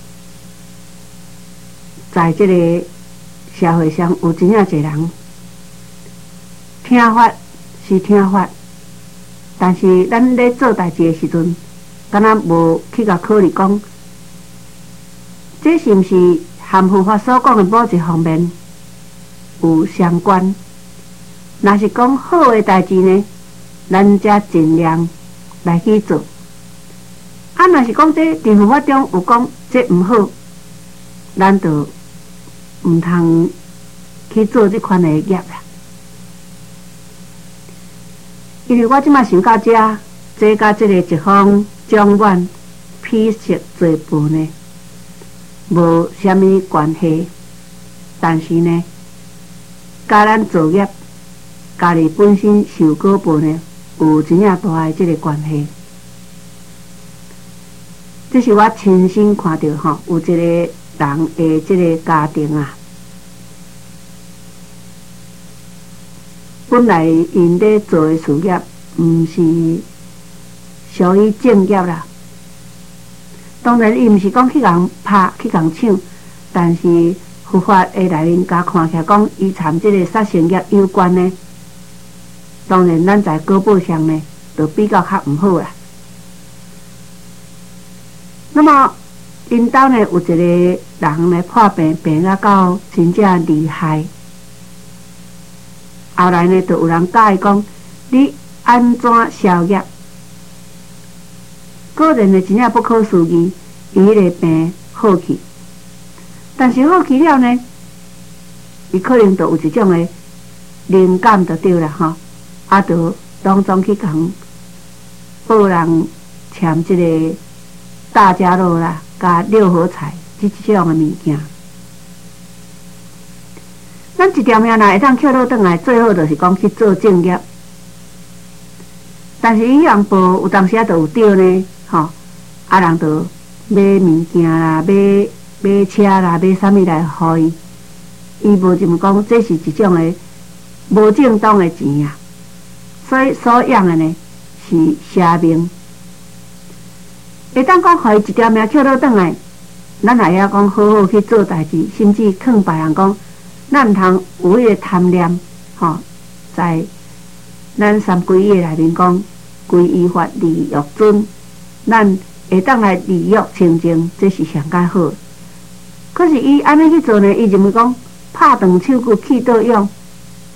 在这个社会上有真正侪人听法是听法，但是咱咧做代志的时阵，敢若无去甲考虑讲，这是毋是含佛法所讲的某一方面有相关？若是讲好的代志呢，咱才尽量来去做。若是讲这伫佛法中有讲这毋好，咱就毋通去做这款的业啦。因为我即马想到这甲这个一方状元披食做饭呢，无虾米关系，但是呢，甲咱做业，家己本身受果报呢，有真正大的这个关系。这是我亲身看到有一个人的这个家庭啊，本来因咧做的事业，毋是属于正业啦。当然，伊毋是讲去人拍、去人抢，但是佛法的内面甲看起来讲，伊参这个杀生业有关呢。当然，咱在果报上呢，就比较较毋好啦。那么，因兜呢有一个人呢破病，病啊到真正厉害。后来呢，就有人教伊讲，你安怎消业？个人呢真正不可思议，伊迄个病好去，但是好去了呢，伊可能就有一种的灵感就对啦就当中去讲报人签这个大家乐啦，加六合彩这种的物件。咱一条命若会当捡到转来，最好就是讲去做正业。但是伊人报有当时就有对呢，人就买物件啦，买车啦，买啥物来互伊，伊无这么讲，这是一种的无正当的钱啊。所以所养的呢是邪命。会当讲互伊一条命捡到转来，咱也要讲好好去做代志，甚至劝别人讲，咱毋通有迄个贪念，在咱三皈依内面讲，皈依法利欲尊，咱会当来利欲清净，这是上介好。可是伊安尼去做呢，伊认为讲拍断手骨去倒用，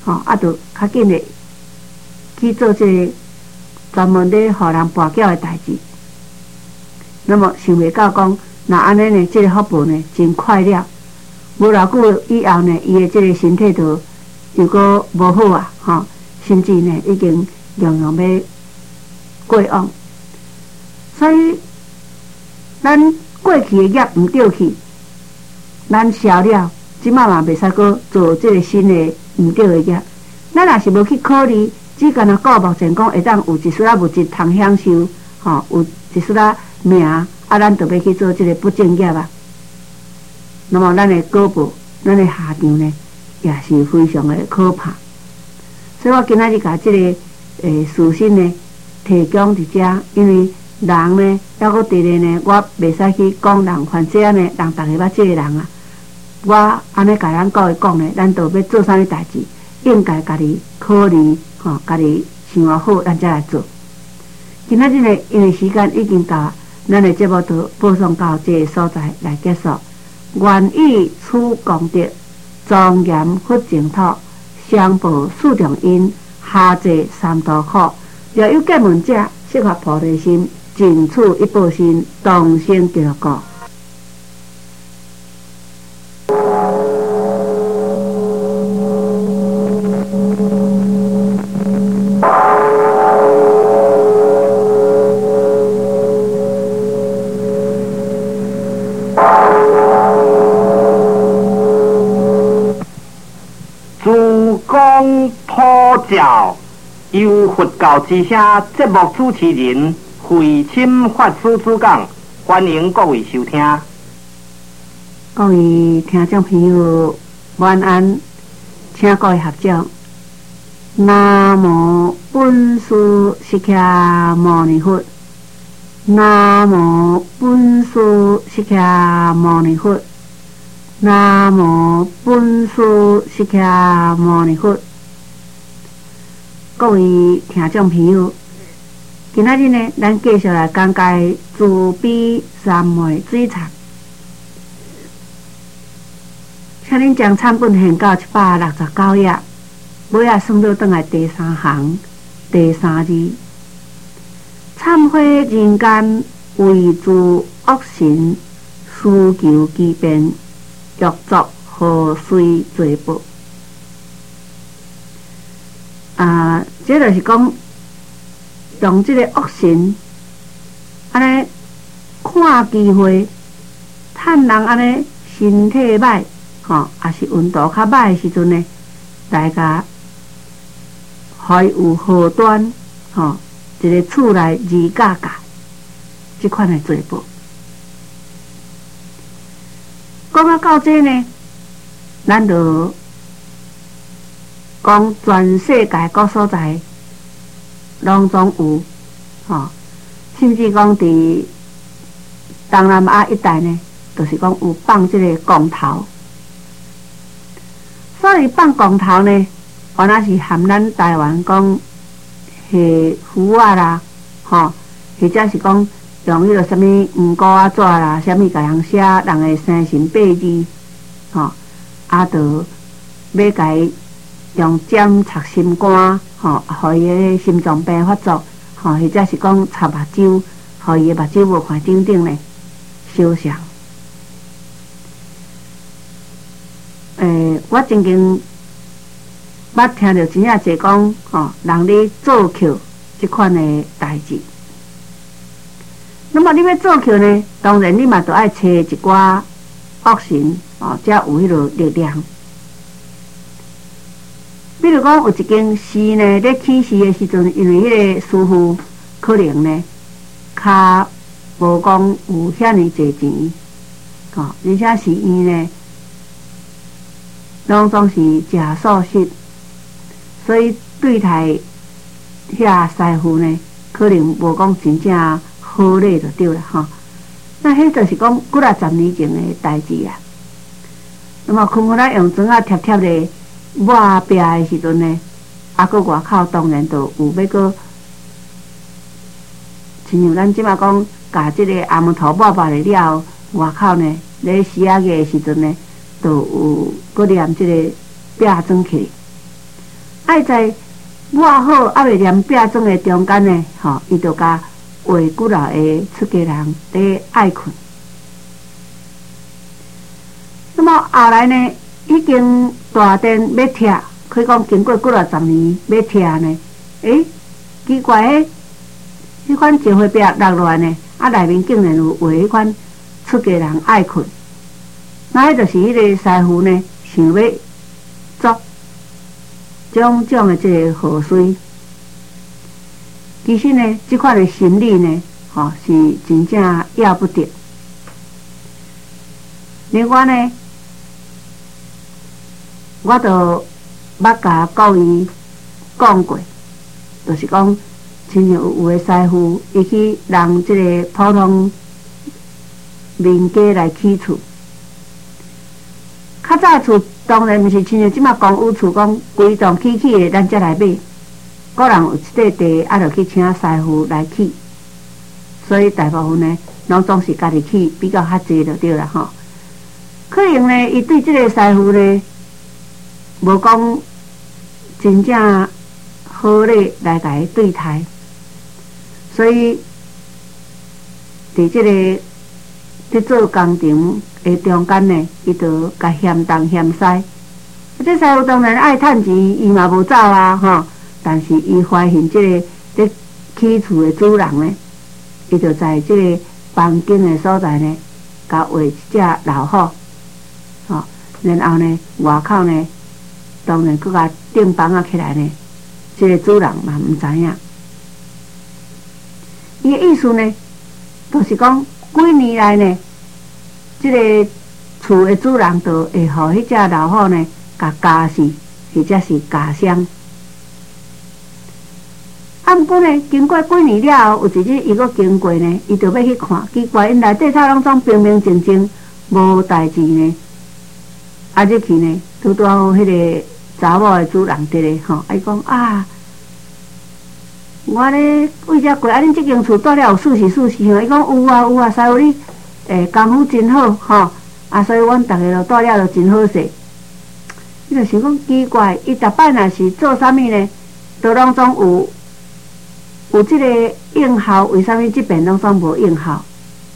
就较紧的去做这个专门咧互人跋筊的代志。那么想袂到讲，那安尼呢，这个福报呢真快了。无偌久以后呢，伊的这个身体就又搁无好啊，甚至呢已经样样要过往。所以，咱过去的业毋对去，咱消了，即摆嘛袂使搁做这个新的毋对的业。咱若是无去考虑，只干那顾目前讲会当有一丝物质通享受，有一丝命，咱就要去做这个不正业啊。那么咱的果报，咱的下场呢，也是非常的可怕。所以我今仔日甲这个私信呢提供伫遮，因为人呢，还搁伫咧呢，我袂使去讲人，反正呢，人逐个捌这个人啊。我安尼甲咱各位讲呢，咱都要做啥物代志，应该家己考虑，家己想好，咱才来做。今仔日呢，因为时间已经到，咱的节目就播送到这个所在来结束。愿以此功德，庄严佛净土，相报四重因，下济三途苦。若有见闻者，适合菩提心，尽此一报心，同生极乐国。 教由佛教之声节目主持人慧清法师主讲，欢迎各位收听。 各位听众朋友，晚安，请各位合掌。南无本师释迦牟尼佛，南无本师释迦牟尼佛，南无本师释迦牟尼佛。各位听众朋友，今仔日呢，咱继续来讲解慈悲三昧水忏。请恁将忏本献到169页，尾仔算到转来第3行第3字。忏悔人间为诸恶行，私求其变，欲作何须罪报？这就是讲，用这个恶行，安尼看机会，趁人安尼身体歹，也是运动较歹的时阵呢，大家还有祸端，一个厝内二价价，这款的罪报。讲到这呢，咱就讲全世界各所在拢总有，甚至讲伫东南亚一带呢，就是讲有放这个公头。所以放公头呢，原来是含咱台湾讲下符啊啦，或者是讲用迄个什么黄膏啊纸啦，什么甲人写人的生辰八字，就要甲伊用针插心肝，互伊个心脏病发作，或者是讲插目睭，互伊个目睭无看顶顶呢烧伤。我曾经捌听到真正侪讲，人咧做扣这款的代志。那么你要做扣呢，当然你嘛都爱找一寡恶神，才有迄个力量。比如讲，有一间寺呢，咧起事的时阵，因为迄个师傅可能呢，较无讲有遐尼侪钱，而且是伊呢，拢总是食素食，所以对待遐师傅呢，可能无讲真正好礼就对了那迄就是讲几啊10年前的代志啊。那么囥咧用砖贴贴咧。抹壁的时阵呢，搁外口当然就有要搁，亲像咱即马讲，甲即个阿门头抹咧了后，外口呢，咧4月的时阵呢，就有搁念即个壁砖起。 爱在抹好还未连壁砖的中间呢，伊就甲画几老个出家人伫爱困。那么后来呢，已经大殿要拆，可以讲经过几若10年要拆呢。奇怪迄款石灰壁落来呢，内面竟然有画迄款出家人爱困。那迄就是迄个师傅呢，想要捉种种的这个河水。其实呢，这款的心理呢，是真正要不得。另外呢，我就捌甲各位讲过，就是讲，亲像有的师傅，伊去让这个普通民家来起厝。较早厝当然毋是亲像即马公寓厝，讲规栋起的，咱才来买。个人有一块地，就去请师傅来起。所以大部分呢，拢总是家己起，比较较济就对啦吼。可能呢，伊对即个师傅呢，无讲真正好咧来甲伊对待，所以伫即个伫做工程的中间呢，伊就甲嫌东嫌西。这师傅当然爱趁钱，伊嘛无走啊吼。但是伊发现即个咧起厝的主人呢，伊就在即个房间的所在呢，甲画一只老虎，然后呢，外口呢，当然佮甲钉房起来呢，即个主人嘛毋知影。伊的意思呢，就是讲几年来呢，即个厝的主人就会互迄只老虎呢，甲加死，或者是加伤。毋过呢，经过几年了后，有一日伊佫经过呢，伊就要去看，奇怪，因内底头拢总平平静静，无代志呢。入去呢，拄拄好迄个查某的主人伫咧伊讲啊，我咧为遮过，恁即间厝住了有舒适舒适吼。伊讲有啊有啊，师傅你功夫真好所以阮逐个都住了就真好势。伊就想讲奇怪，伊逐摆若是做啥物呢，都拢总有即个应效，为啥物即边拢总无应效？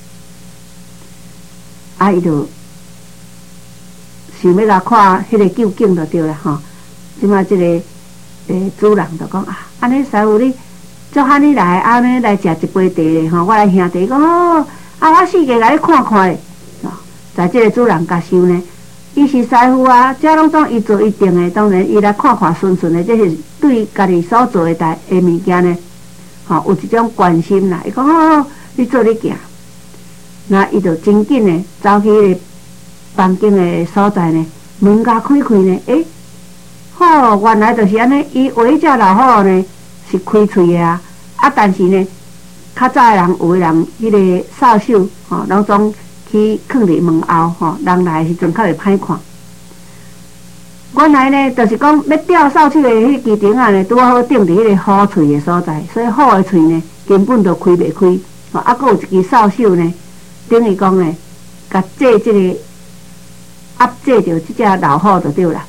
伊就想要来看迄个究竟就对啦吼。即摆即个主人就讲啊，安尼师傅你做安尼来，安尼来食一杯茶咧吼。我来兄弟讲我四界来看看咧。在即个主人家收呢，伊是师傅啊，遮拢总伊做一定的，当然伊来看看顺顺的，这是对家己所做的物件呢。有一种关心啦，伊讲你做你行，那伊就真紧呢，走去迄个房间的所在呢，门甲开开呢，原来就是安尼，伊画迄只老虎呢是开喙的啊，但是呢，较早的人有的人迄个扫帚拢总去囥伫门后人来的时阵较会歹看。原来呢，就是讲要吊扫帚的迄支钉呢，拄好钉伫迄个虎喙的所在，所以虎的喙呢根本就开袂开。佫有一支扫帚呢，等于讲呢，甲制即个压制着即只老虎就对啦。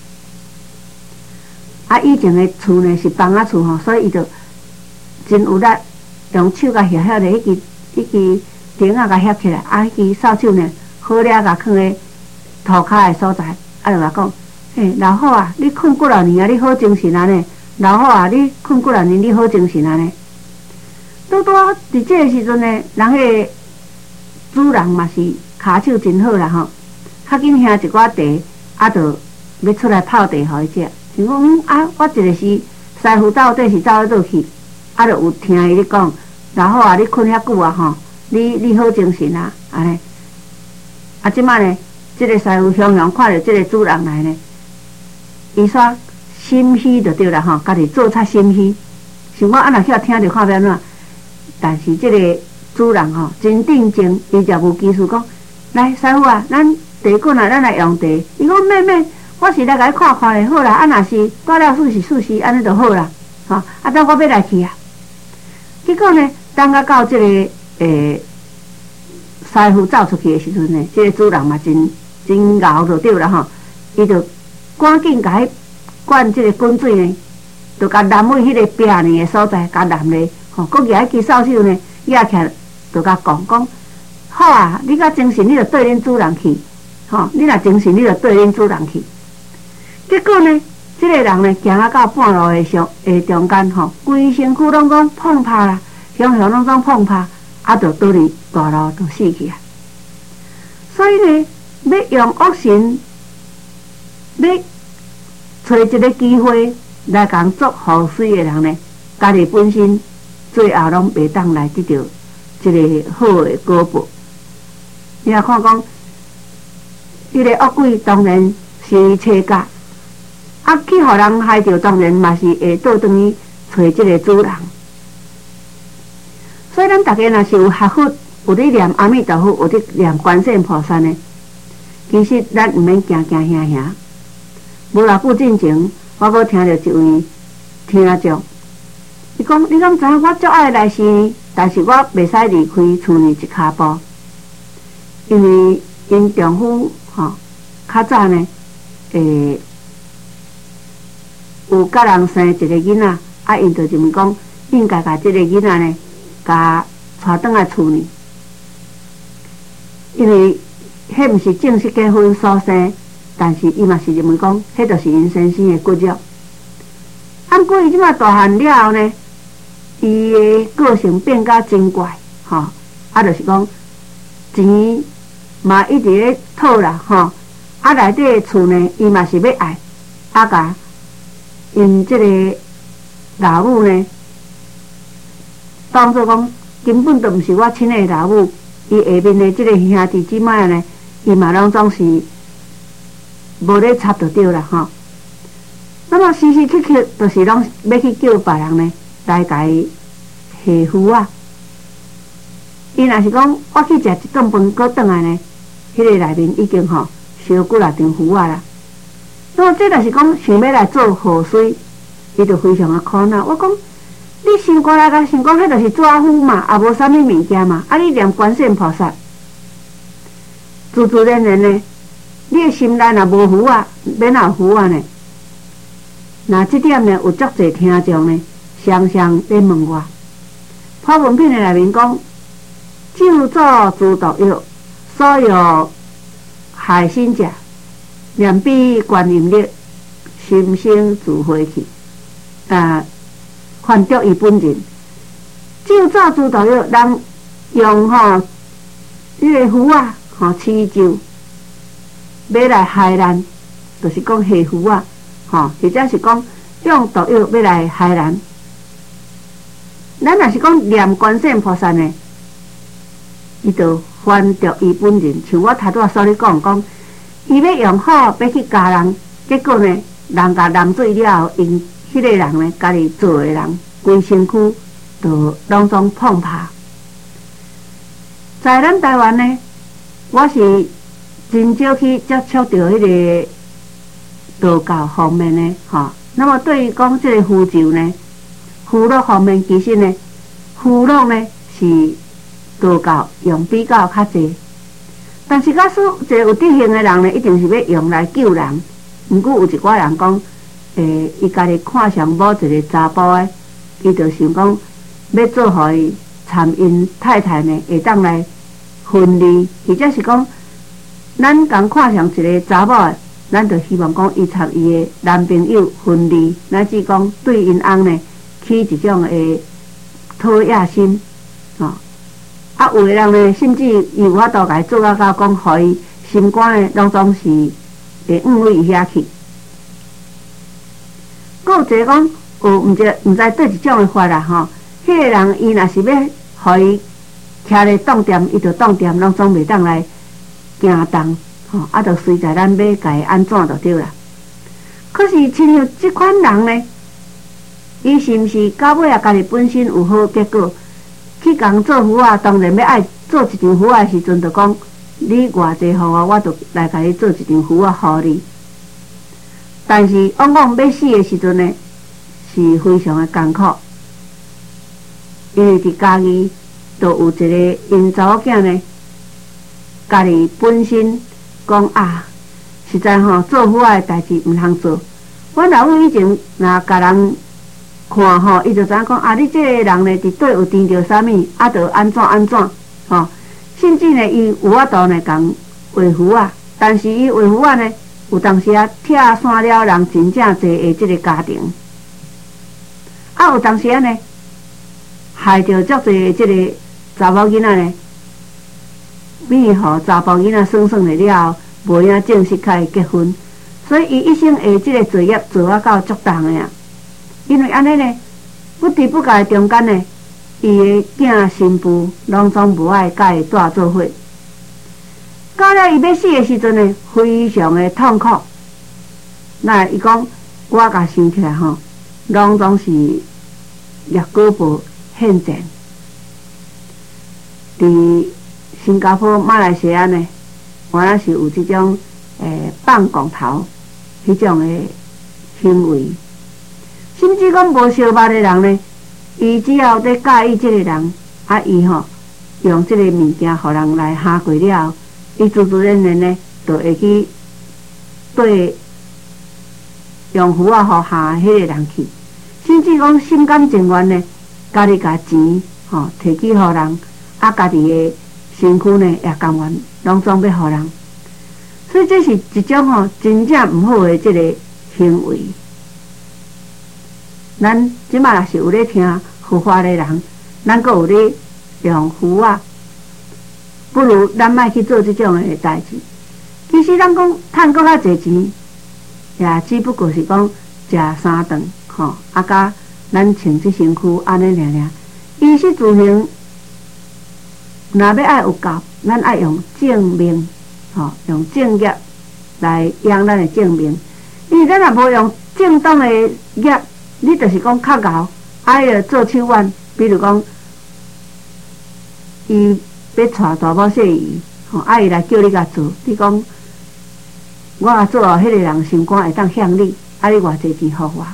以前的厝呢是房仔厝所以伊就真有力，用手甲翕咧迄支钉甲翕起来，迄支扫帚呢好了甲放咧涂骹的所在，就甲讲。老虎啊，你困几多年啊？你好精神啊呢？老虎啊，你困几多年？你好精神啊呢？拄拄伫这个时阵呢，人迄个主人嘛是骹手真好啦较紧兄一寡茶，就要出来泡茶互伊食。想讲我一个是师傅到底是走到倒去，就有听伊咧讲，老虎啊，你困遐久啊你好精神啊安尼。即摆呢，这个师傅雄雄看到这个主人来呢。伊煞心虚就对啦家己做出心虚，想我若晓听着看要安怎？但是这个主人真定静，伊就无技术讲，来师傅啊，咱茶滚啊，咱来用茶。伊讲妹，我是来甲你看看咧，好啦，若是住了舒适，安尼就好啦，等我要来去啊。结果呢，等到这个师傅走出去的时阵呢，这个主人嘛真熬就对啦伊就赶紧甲迄管即个滚水呢，就甲淋位迄个壁呢的所在，甲淋咧，吼，佮举起扫帚呢，压起来，就甲讲，好啊，你较精神，你就对恁主人去，吼，你若精神，你就对恁主人去。结果呢，即个人呢，行啊到半路的中间，吼，规身躯拢讲碰拍啦，向拢总碰拍，啊，就倒伫大路就死去啊。所以呢，要用恶神，要找一个机会来共做雨水的人呢，家己本身最后拢袂当来得到一个好的果报。你若看讲，迄个恶鬼当然是车架，啊，去互人害着，当然嘛是会倒转去找即个主人。所以咱大家若是有学佛，有咧念阿弥陀佛，有咧念观世音菩萨呢，其实咱毋免惊吓。无偌久之前，我阁听到一位听众，伊讲：你敢知影我足爱来寺，但是我袂使离开厝呢一骹步，因为因丈夫较早呢，有甲人生一个囡仔，啊，因就认为讲应该甲即个囡仔呢，甲带转来厝呢，因为迄毋是正式结婚所生。但是伊嘛是认为讲，迄就是因先生的骨肉。按过伊即马大汉了后呢，伊的个性变甲真怪，啊，就是讲钱嘛一直咧讨啦，啊，内底的厝呢，伊嘛是要爱，啊，甲因即个老母呢，当作讲根本就毋是我亲的老母，伊下面的即个兄弟姊妹呢，伊嘛拢总是。无咧插就对啦，那么时时刻刻就是拢要去叫别人呢来甲伊下符啊。伊若是讲我去食一顿饭，搁转来呢，迄个内面已经烧几啊张符啊啦。那么这就是讲想要来做雨水，伊就非常的苦恼。我讲你想过来甲想讲，迄就是纸符嘛，也无啥物物件嘛。啊，你念观世音菩萨，自自然然呢。你的心内若无符啊，免有符啊呢？那这点呢，有足侪听众呢，常常咧问我。普文品的内面讲，救助诸毒药，所有害身者，念彼观音力，心生自回去。还着伊本人。救助诸毒药，人用迄个符啊，刺咒。要来害咱，就是讲下符啊，或者是讲用毒药要来害咱。咱若是讲念观世音菩萨呢，伊就还着伊本人。像我头拄所你讲，伊要用好要去教人，结果呢，人甲淋水了后，因迄个人呢，家己做的人，规身躯就拢总碰拍。在咱台湾呢，我是。真少去接触到迄个道教方面呢，那么对于讲这个符咒呢，符箓方面其实呢，符箓呢是道教用比较较济，但是假使一个有德行的人呢，一定是要用来救人。毋过有一寡人讲，伊家己看上某一个查甫的，伊就想讲要做互伊参因太太呢，会当来分离，或者是讲。咱刚看上一个查某的，咱就希望讲伊参伊的男朋友分离，乃至讲对因翁呢起一种的讨厌心，啊，有的人呢，甚至伊有法度甲伊做到讲，互伊心肝呢，拢总是会往位遐去。佫有一个讲，毋知对一种的法啦，迄个人伊若是要互伊徛咧当店，伊就当店，拢总袂当来。行动，就随在咱要甲伊安怎就对啦。可是亲像即款人呢，伊是毋是到尾啊，家己本身有好结果，去共做符啊，当然要爱做一张符啊的时阵，就讲你偌济互我就来甲你做一张符啊，互你。但是往往要死的时阵呢，是非常的艰苦，因为伫家己就有一个因查某囝呢。家己本身讲啊，实在做符啊的代志毋通做， 阮老母以前若甲人看吼，伊就知影讲啊，你这个人呢，伫底有甜着啥物，啊，着安怎吼。甚至呢，伊有法度呢，共画符啊，但是伊画符啊呢，有当时啊，拆散了人真正侪的即个家庭，啊，有当时啊呢，害着足侪即个查某囡仔呢，变互查甫囡仔算的了后，无影正式开结婚，所以伊一生的即个罪业做到足重的啊。因为安尼呢，不知不觉中间呢，伊的囝新妇拢总无爱甲伊住做伙。到了伊要死的时阵呢，非常的痛苦。那伊讲，我甲想起来吼，拢总是掠胳膊献钱。伫新加坡、马来西亚呢，原来是有即种放光头迄种的行为。甚至讲无相捌的人呢，伊只要在介意这个人，啊，伊吼用这个物件互人来下过了后，伊自自然然呢，就会去对用符啊，互下迄个人去。甚至讲心甘情愿呢，家己甲钱吼摕去互人，啊，家己的身躯呢也甘愿拢总要互人。所以这是一种吼真正毋好的这个行为。咱即马若是有咧听佛法的人，咱阁有咧用符啊，不如咱莫去做即种的代志。其实咱讲趁搁较侪钱，也只不过是讲食3顿吼，啊，甲咱穿即身躯安尼尔尔。衣食住行，若要爱有够，咱爱用正命吼，用正业来养咱的正命。因为咱若无用正当的业，你就是讲较熬，爱要做手腕，比如讲，伊要带大某小姨，吼，伊来叫你甲做，你讲我甲做哦，迄个人心肝会当向你，你偌济钱互我。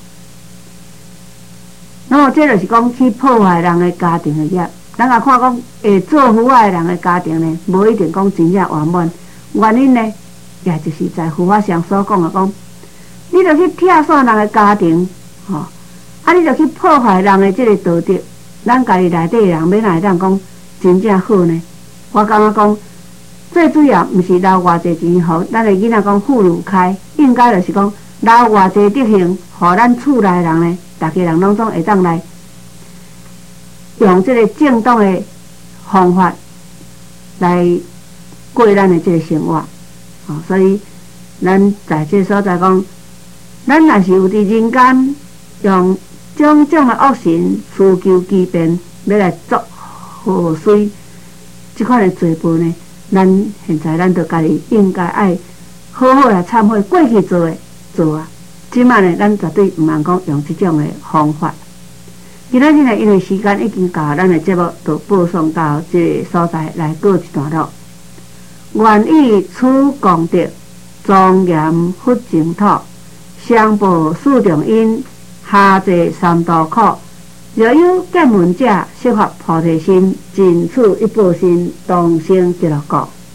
那么这就是讲去破坏人的家庭的业。咱也看讲会做符啊的人的家庭呢，无一定讲真正圆满。原因呢，也就是在佛法上所讲的讲，你著去拆散人的家庭，吼。你著去破坏人的这个道德，咱家己内底的人要哪会当讲真正好呢？我感觉讲最主要毋是留偌济钱，互咱的囡仔讲富如开，应该就是讲留偌济德行，互咱厝内人呢，大家人拢总会当来用这个正当的方法来过咱的这个生活。所以咱在这所在讲，咱若是有伫人间用种种的恶行、私求欺骗，要来作祸水，即款的罪报呢，咱现在咱着家己应该爱好好来忏悔过去做的做啊。即摆呢，咱绝对毋通讲用即种的方法。今仔日呢，因为时间已经到，咱的节目就播送到这个所在来告一段落。愿以此功德，庄严佛净土，上报四重因，下济三途苦。若有见闻者，悉发菩提心，尽此一报身，同生极乐国。